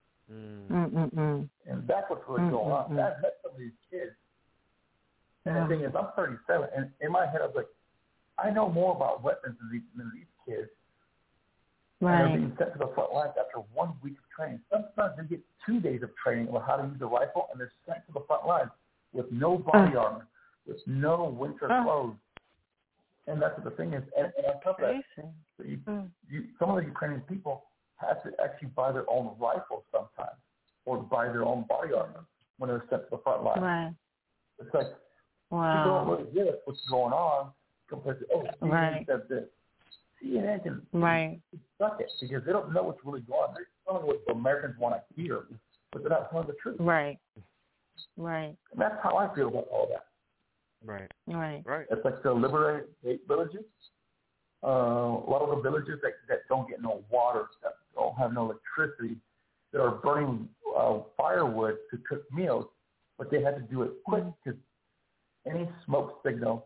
And that's what's really going on. That met some of these kids. And the thing is, I'm 37, and in my head I was like, I know more about weapons than these kids. Right. And they're being sent to the front lines after 1 week of training. Sometimes they get 2 days of training on how to use a rifle, and they're sent to the front lines with no body armor, with no winter clothes. And that's what the thing is. And on top of that, some of the Ukrainian people have to actually buy their own rifles sometimes or buy their own body armor when they're sent to the front line. Right. It's like, people don't really get what's going on compared to, CNN said this. CNN can suck it because they don't know what's really going on. They're telling what the Americans want to hear, but they're not telling the truth. Right. And that's how I feel about all that. Right. It's like the liberated villages. A lot of the villages that don't get no water, that don't have no electricity, that are burning firewood to cook meals, but they have to do it quick because any smoke signal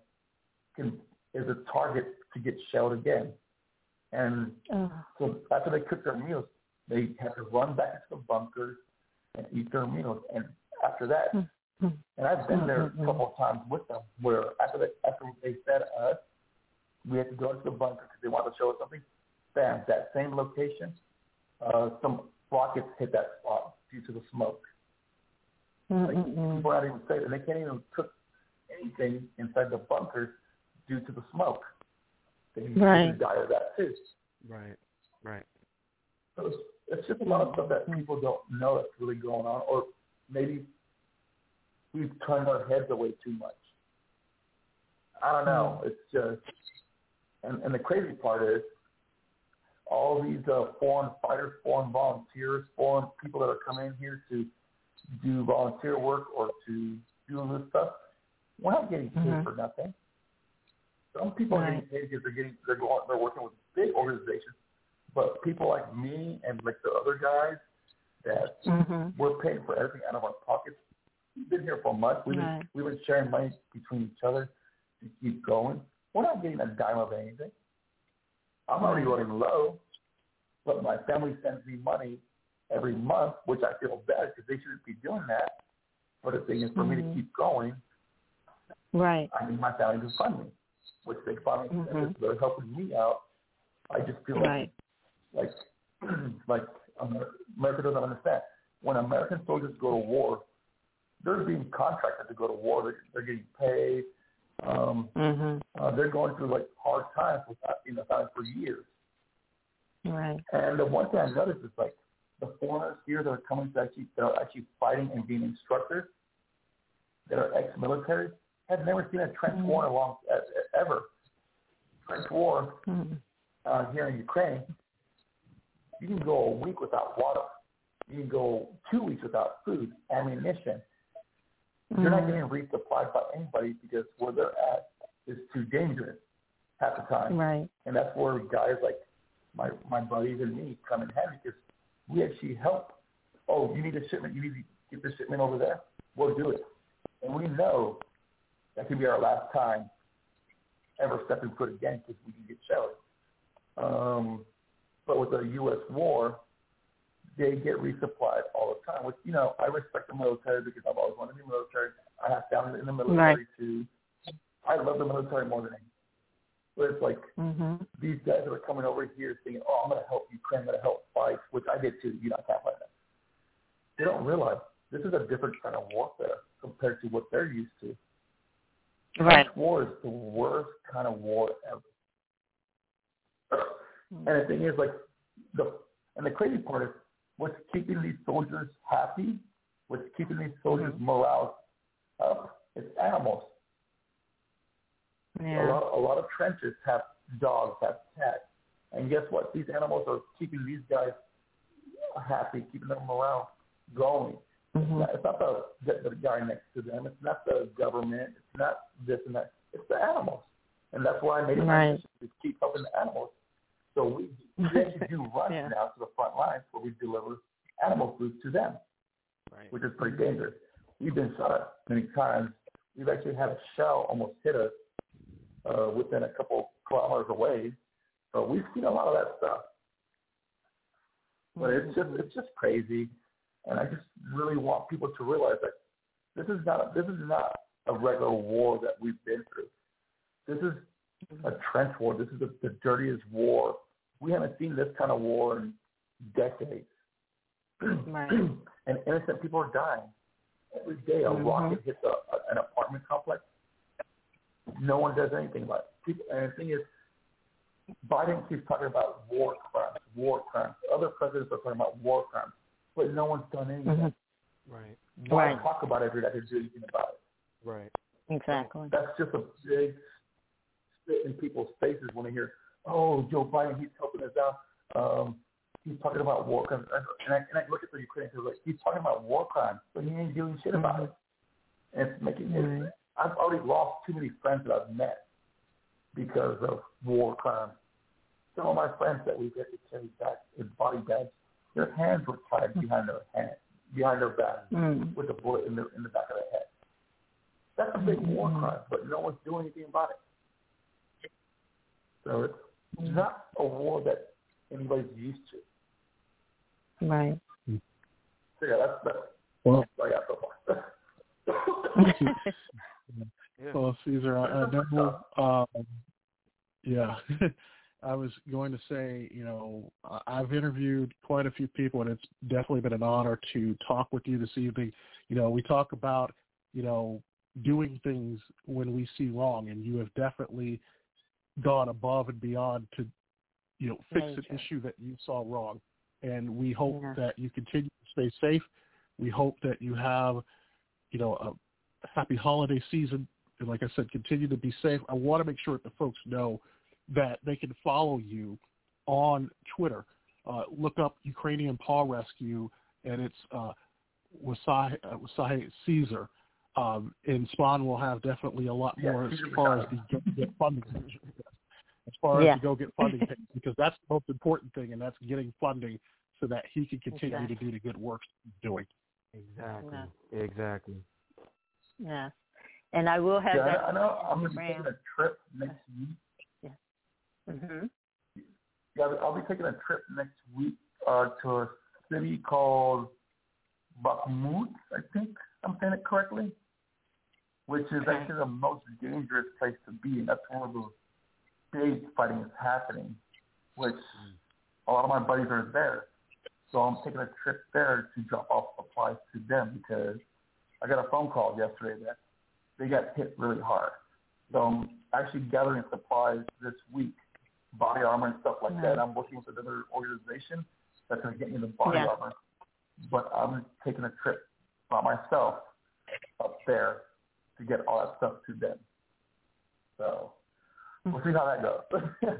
is a target to get shelled again. And so after they cook their meals, they have to run back into the bunkers and eat their meals. And after that, and I've been there a couple of times with them, where after they fed us, we had to go into the bunker because they wanted to show us something. Bam, that same location, some rockets hit that spot due to the smoke. Like, people are not even safe, and they can't even cook anything inside the bunkers due to the smoke. They die of that too. Right. So it's just a lot of stuff that people don't know that's really going on, or maybe we've turned our heads away too much. I don't know. It's just, and the crazy part is, all these foreign fighters, foreign volunteers, foreign people that are coming in here to do volunteer work or to do all this stuff, we're not getting paid for nothing. Some people are getting paid because they're working with big organizations, but people like me and like the other guys that we're paying for everything out of our pockets. We've been here for months. We've been sharing money between each other to keep going. We're not getting a dime of anything. I'm already running low, but my family sends me money every month, which I feel bad because they shouldn't be doing that. But the thing is, for me to keep going, Right. I need my family to fund me, which they finally said they're helping me out. I just feel like America doesn't understand. When American soldiers go to war, they're being contracted to go to war. They're getting paid. They're going through like hard times without for years. Right. And the one thing I noticed is like the foreigners here that are coming to that are actually fighting and being instructors that are ex-military have never seen a trench war ever. Trench war here in Ukraine, you can go a week without water. You can go 2 weeks without food, ammunition. You're not getting resupplied by anybody because where they're at is too dangerous half the time. Right. And that's where guys like my buddies and me come in handy because we actually help. Oh, you need a shipment. You need to get the shipment over there. We'll do it. And we know that could be our last time ever stepping foot again because we can get shelled. But with the U.S. war, they get resupplied all the time, which, I respect the military because I've always wanted to be military. I have family in the military, too. I love the military more than anything. But it's like these guys that are coming over here thinking, oh, I'm going to help Ukraine, I'm going to help fight, which I did, too. I can't fight that. They don't realize this is a different kind of warfare compared to what they're used to. Right. This war is the worst kind of war ever. And the thing is, like, the crazy part is, what's keeping these soldiers happy, what's keeping these soldiers' morale up, is animals. Yeah. A lot of trenches have dogs, have cats. And guess what? These animals are keeping these guys happy, keeping their morale going. It's not the guy next to them. It's not the government. It's not this and that. It's the animals. And that's why I made it my mission to keep helping the animals. So we actually do runs now to the front lines where we deliver animal food to them, which is pretty dangerous. We've been shot at many times. We've actually had a shell almost hit us within a couple kilometers away. So we've seen a lot of that stuff. But it's just crazy. And I just really want people to realize that this is not a regular war that we've been through. This is a trench war. This is the dirtiest war. We haven't seen this kind of war in decades. Right. And innocent people are dying. Every day a rocket hits an apartment complex. No one does anything about it. And the thing is, Biden keeps talking about war crimes. Other presidents are talking about war crimes. But no one's done anything. Right. Why talk about it if you're not going to do anything about it? Right. Exactly. That's just a big spit in people's faces when they hear, oh, Joe Biden, he's helping us out. He's talking about war crimes. And I look at the Ukrainians and like, he's talking about war crimes, but he ain't doing shit about it. And it's making it. I've already lost too many friends that I've met because of war crimes. Some of my friends that we've had to carry back in body bags, their hands were tied behind their back with a bullet in the back of their head. That's a big war crime, but no one's doing anything about it. So it's not a war that anybody's used to. Right. So yeah, that's well, I got so far. Well, Caesar, I know. Yeah. I was going to say, I've interviewed quite a few people, and it's definitely been an honor to talk with you this evening. We talk about, doing things when we see wrong, and you have definitely gone above and beyond to, fix an issue that you saw wrong. And we hope that you continue to stay safe. We hope that you have, a happy holiday season. And like I said, continue to be safe. I want to make sure that the folks know that they can follow you on Twitter. Look up Ukrainian Paw Rescue, and it's Wasai Caesar. And Spawn will have definitely a lot more as far as the get funding page. As far as the go get funding page, because that's the most important thing, and that's getting funding so that he can continue to do the good work he's doing. Exactly. Yeah. And I will have that. I know I'm going to be taking a trip next week. Yeah, I'll be taking a trip next week to a city called Bakhmut, I think I'm saying it correctly. which is actually the most dangerous place to be, and that's where the big fighting is happening, which a lot of my buddies are there. So I'm taking a trip there to drop off supplies to them because I got a phone call yesterday that they got hit really hard. So I'm actually gathering supplies this week, body armor and stuff like that. I'm working with another organization that's going to get me the body armor. But I'm taking a trip by myself up there to get all that stuff to them. So we'll see how that goes.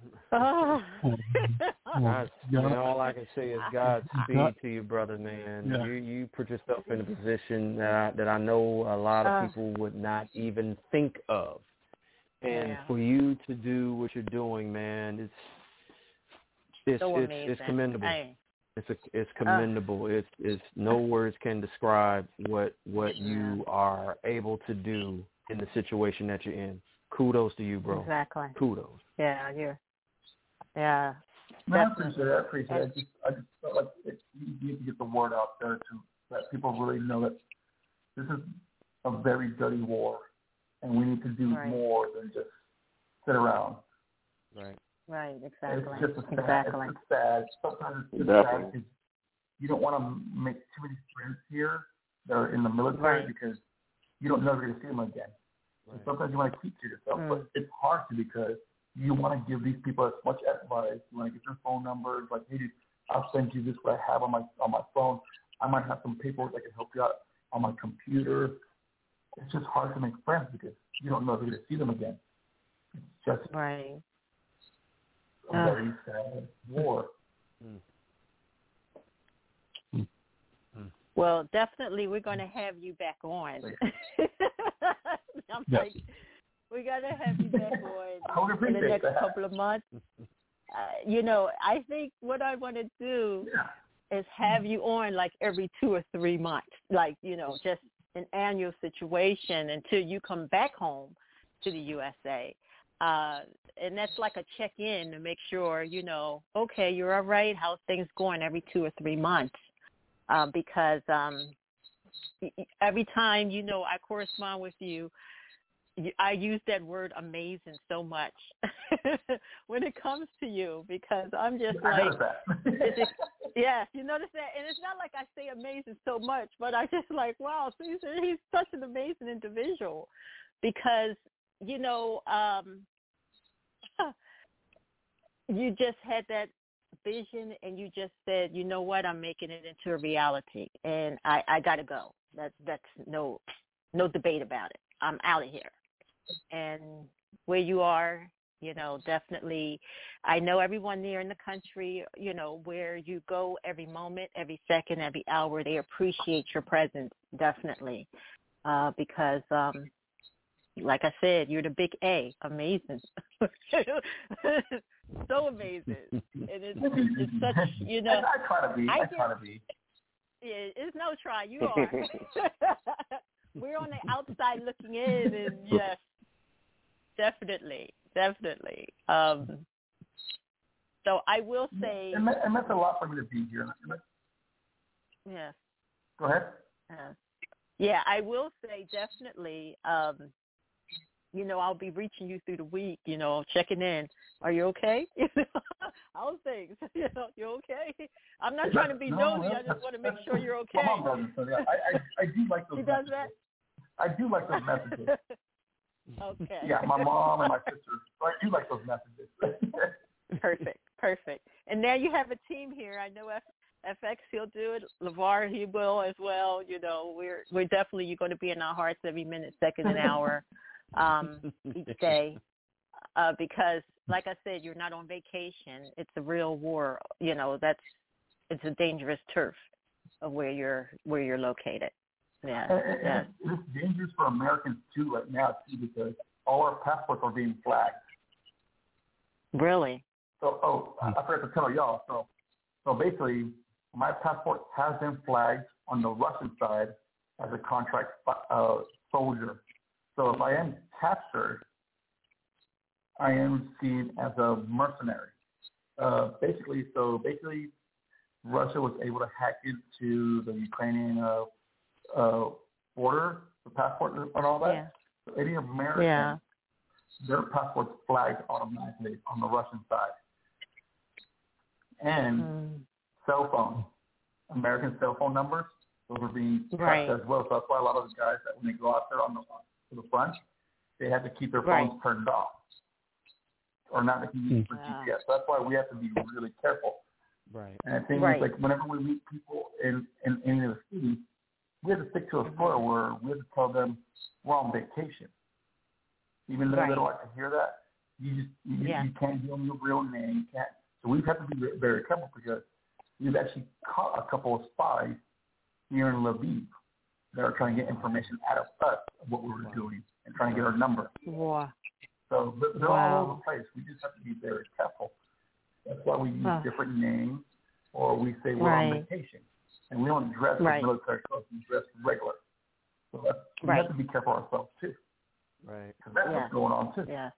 All I can say is Godspeed to you, brother, man. Yeah. You put yourself in a position that I know a lot of people would not even think of. And for you to do what you're doing, man, it's commendable. It's commendable. It's no words can describe what you are able to do in the situation that you're in. Kudos to you, bro. Exactly. Kudos. Yeah, yeah. No, I appreciate it. I just felt like you need to get the word out there to let people really know that this is a very dirty war, and we need to do more than just sit around. Right, exactly. It's just sad. It's sad. Sometimes it's sad because you don't want to make too many friends here that are in the military because you don't know if you're going to see them again. So sometimes you want to keep to yourself, but it's hard to because you want to give these people as much advice. You want to get their phone numbers. Like, hey, dude, I'll send you this what I have on my phone. I might have some paperwork that can help you out on my computer. It's just hard to make friends because you don't know if you're going to see them again. It's just a very sad war. Well, definitely we're going to have you back on. I'm like, we got to have you back on in the next couple of months. I think what I want to do is have you on like every 2 or 3 months, like, just an annual situation until you come back home to the USA. And that's like a check-in to make sure, okay, you're all right, how's things going every 2 or 3 months. Because every time, I correspond with you, I use that word amazing so much when it comes to you because I'm just like, you notice that? And it's not like I say amazing so much, but I just like, wow, Caesar, he's such an amazing individual because, you just had that vision and you just said, you know what, I'm making it into a reality and I gotta go. That's no debate about it. I'm out of here. And where you are, definitely I know everyone there in the country, where you go every moment, every second, every hour, they appreciate your presence, definitely. Because like I said, you're the big A. Amazing. So amazing. And it's such, I try to be. Yeah, it's no try. You are. We're on the outside looking in, and yes, definitely. So I will say. It meant a lot for me to be here. Yes. Go ahead. Yeah, I will say definitely. I'll be reaching you through the week, checking in. Are you okay? How's things? You okay? I'm not trying to be nosy. I just want to make sure you're okay. My mom does it. I do like those. She does that? I do like those messages. Okay. Yeah, my mom and my sister. So I do like those messages. Perfect. And now you have a team here. I know FX, he'll do it. LeVar, he will as well. We're definitely, you're going to be in our hearts every minute, second, and hour. Each day, because like I said, you're not on vacation. It's a real war. It's a dangerous turf of where you're located. Yeah. It's dangerous for Americans too right now too because all our passports are being flagged. Really? So, I forgot to tell y'all. So basically, my passport has been flagged on the Russian side as a contract soldier. So if I am captured, I am seen as a mercenary. Basically, Russia was able to hack into the Ukrainian border the passport and all that. Yeah. So any American, their passport's flagged automatically on the Russian side. And cell phones, American cell phone numbers, those are being tracked as well. So that's why a lot of the guys that when they go out there to the front, they have to keep their phones turned off or not to use for GPS. So that's why we have to be really careful. Right. And I think it's like whenever we meet people in the city, we have to stick to a photo where we have to tell them we're on vacation. Even though they don't like to hear that, you can't give them your real name. You can't. So we have to be very careful because we've actually caught a couple of spies here in Lviv that are trying to get information out of us of what we were doing and trying to get our number. Wow. So they're all over the place. We just have to be very careful. That's why we use different names, or we say we're on vacation. And we don't dress like military clothes. We dress regular. So we have to be careful ourselves, too. Right. Because that's what's going on, too. Yeah.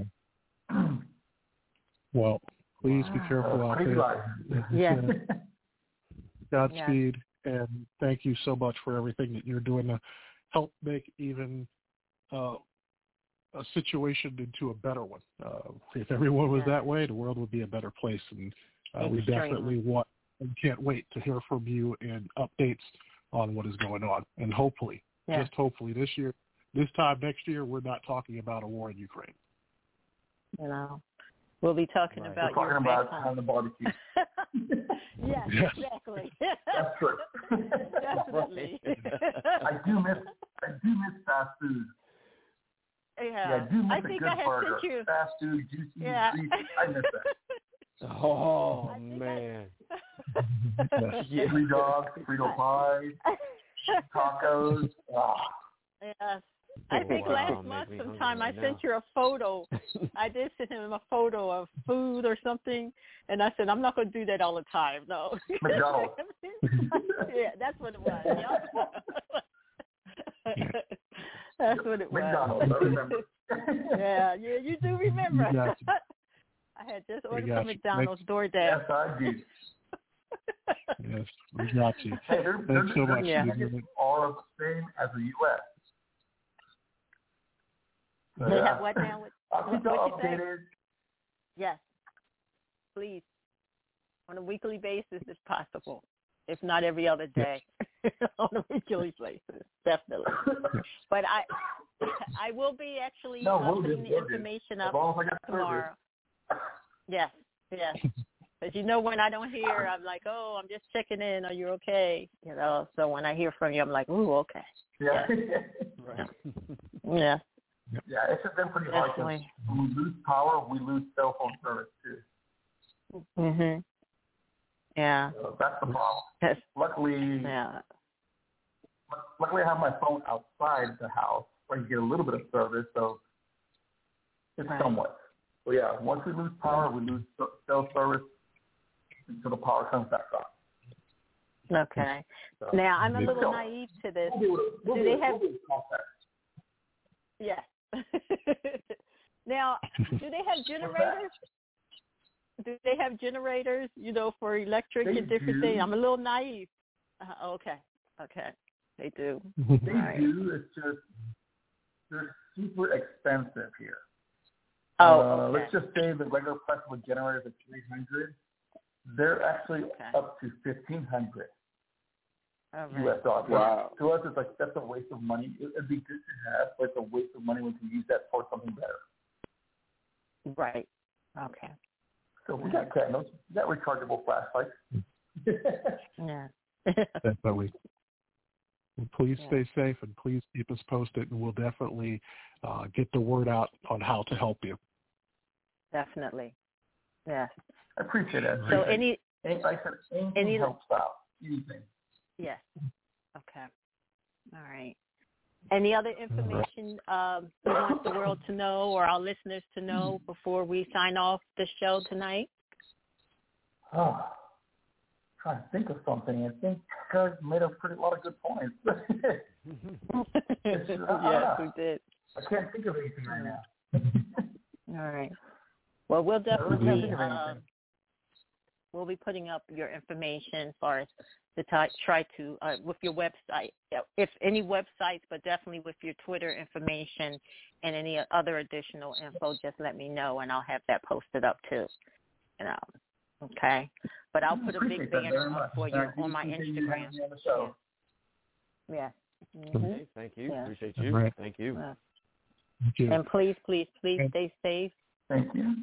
Well, please be careful out there. Yeah. Godspeed, and thank you so much for everything that you're doing to help make even a situation into a better one. If everyone was that way, the world would be a better place, and we definitely want and can't wait to hear from you and updates on what is going on. And hopefully, just hopefully this time next year, we're not talking about a war in Ukraine. You know, we'll be talking about we're talking about having a barbecue. Yes, exactly. That's true. Definitely. I do miss fast food. Yeah, I do miss I a think good I had burger. sent you. Fast food, juicy, greasy. I miss that. Oh, man. Free dogs, Frito pies, tacos. Yes. I think last month sometime I sent you a photo. I did send him a photo of food or something, and I said, I'm not going to do that all the time. No. McDonald's. Yeah, that's what it was. That's what it was. McDonald's, I remember. Yeah, you do remember. I had just ordered from McDonald's DoorDash. Yes, I do. Yes, we got you. Hey, Thanks so much. They're all the same as the U.S. So, they have what now? I'll keep you updated. Yes, please. On a weekly basis, if possible. If not every other day. On a weekly basis, definitely. But I will be actually putting the information up tomorrow. Yes. But when I don't hear, I'm like, oh, I'm just checking in. Are you okay? So when I hear from you, I'm like, ooh, okay. Yeah. Yeah. Yeah, it's just been pretty hard. When we lose power, we lose cell phone service, too. Mm-hmm. Yeah. So that's the problem. Yes. Luckily, I have my phone outside the house where you get a little bit of service, so it's somewhat. So, yeah, once we lose power, we lose cell service until the power comes back on. Okay. So, now, I'm a little naive to this. Do they have... Yes. Now, do they have generators? Do they have generators, for electric and different things? I'm a little naive. Okay. They do. They do. It's just they're super expensive here. Let's just say the regular price of a generator is $300. They're actually up to $1,500 US dollars. Wow. To us, it's like that's a waste of money. It'd be good to have, but it's a waste of money when we can use that for something better. Right. Okay. So we got candles. We got rechargeable flashlights. Yeah. Definitely. Well, please stay safe and please keep us posted, and we'll definitely get the word out on how to help you. Definitely. Yeah. I appreciate that. So anything helps out. Anything. Yes. Okay. All right. Any other information you want the world to know or our listeners to know before we sign off the show tonight? Trying to think of something. I think Craig made a lot of good points. Yes, we did. I can't think of anything right now. All right. Well, we'll definitely we'll be putting up your information as far as to try to, with your website, if any websites, but definitely with your Twitter information and any other additional info, just let me know, and I'll have that posted up too. Okay? But I'll put a big banner up for you on my Instagram. Yeah. Mm-hmm. Okay, thank you. Yeah. Appreciate you. Right. Thank you. Thank you. And please stay safe. Thank you.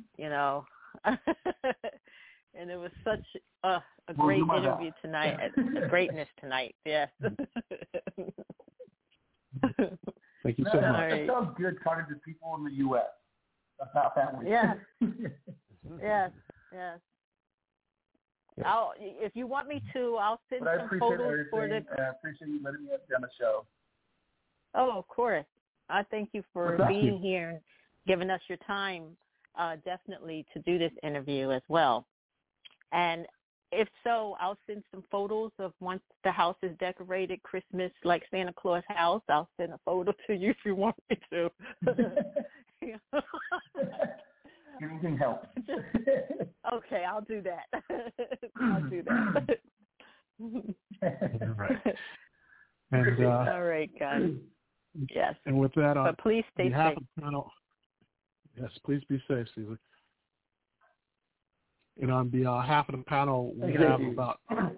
And it was such a great interview tonight, a greatness tonight. Yes. Thank you so much. It sounds good talking to people in the U.S. about family. Yes. Yes. If you want me to, I'll send some photos for the. I appreciate you letting me on the show. Oh, of course. I thank you for being here and giving us your time, definitely, to do this interview as well. And if so, I'll send some photos of once the house is decorated, Christmas, like Santa Claus house. I'll send a photo to you if you want me to. Anything helps. Okay, I'll do that. I'll do that. All right. And, all right, guys. Yes. And with that, but please stay safe. Yes, please be safe, Caesar. And on behalf of the panel, we have about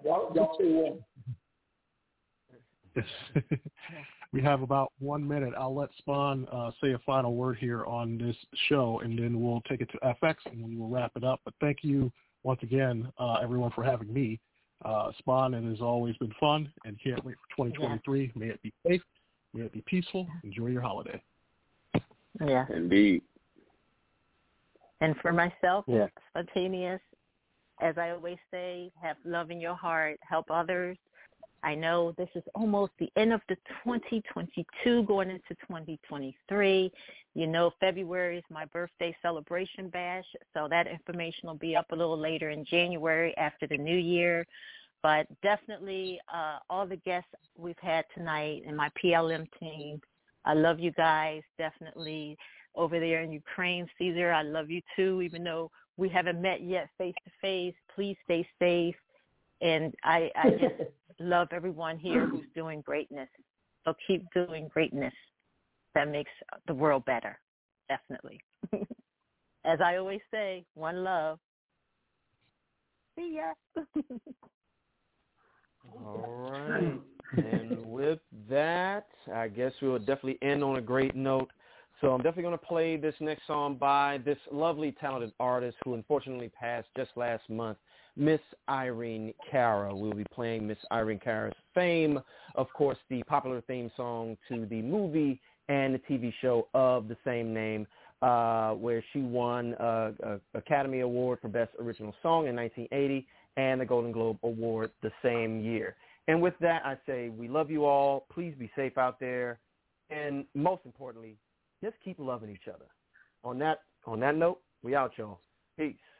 we have about 1 minute. I'll let Spawn say a final word here on this show, and then we'll take it to FX and we will wrap it up. But thank you once again, everyone, for having me. Spawn, it has always been fun, and can't wait for 2023. Yeah. May it be safe. May it be peaceful. Enjoy your holiday. Yeah. Indeed. And for myself, Spontaneous, as I always say, have love in your heart, help others. I know this is almost the end of the 2022, going into 2023. February is my birthday celebration bash, so that information will be up a little later in January after the new year. But definitely all the guests we've had tonight and my PLM team, I love you guys, definitely. Over there in Ukraine, Caesar, I love you too, even though we haven't met yet face-to-face. Please stay safe. And I just love everyone here who's doing greatness. So keep doing greatness. That makes the world better, definitely. As I always say, one love. See ya. All right. And with that, I guess we'll definitely end on a great note. So I'm definitely going to play this next song by this lovely, talented artist who unfortunately passed just last month, Miss Irene Cara. We'll be playing Miss Irene Cara's Fame, of course, the popular theme song to the movie and the TV show of the same name, where she won an Academy Award for Best Original Song in 1980 and the Golden Globe Award the same year. And with that, I say we love you all. Please be safe out there. And most importantly, just keep loving each other. On that note, we out, y'all. Peace.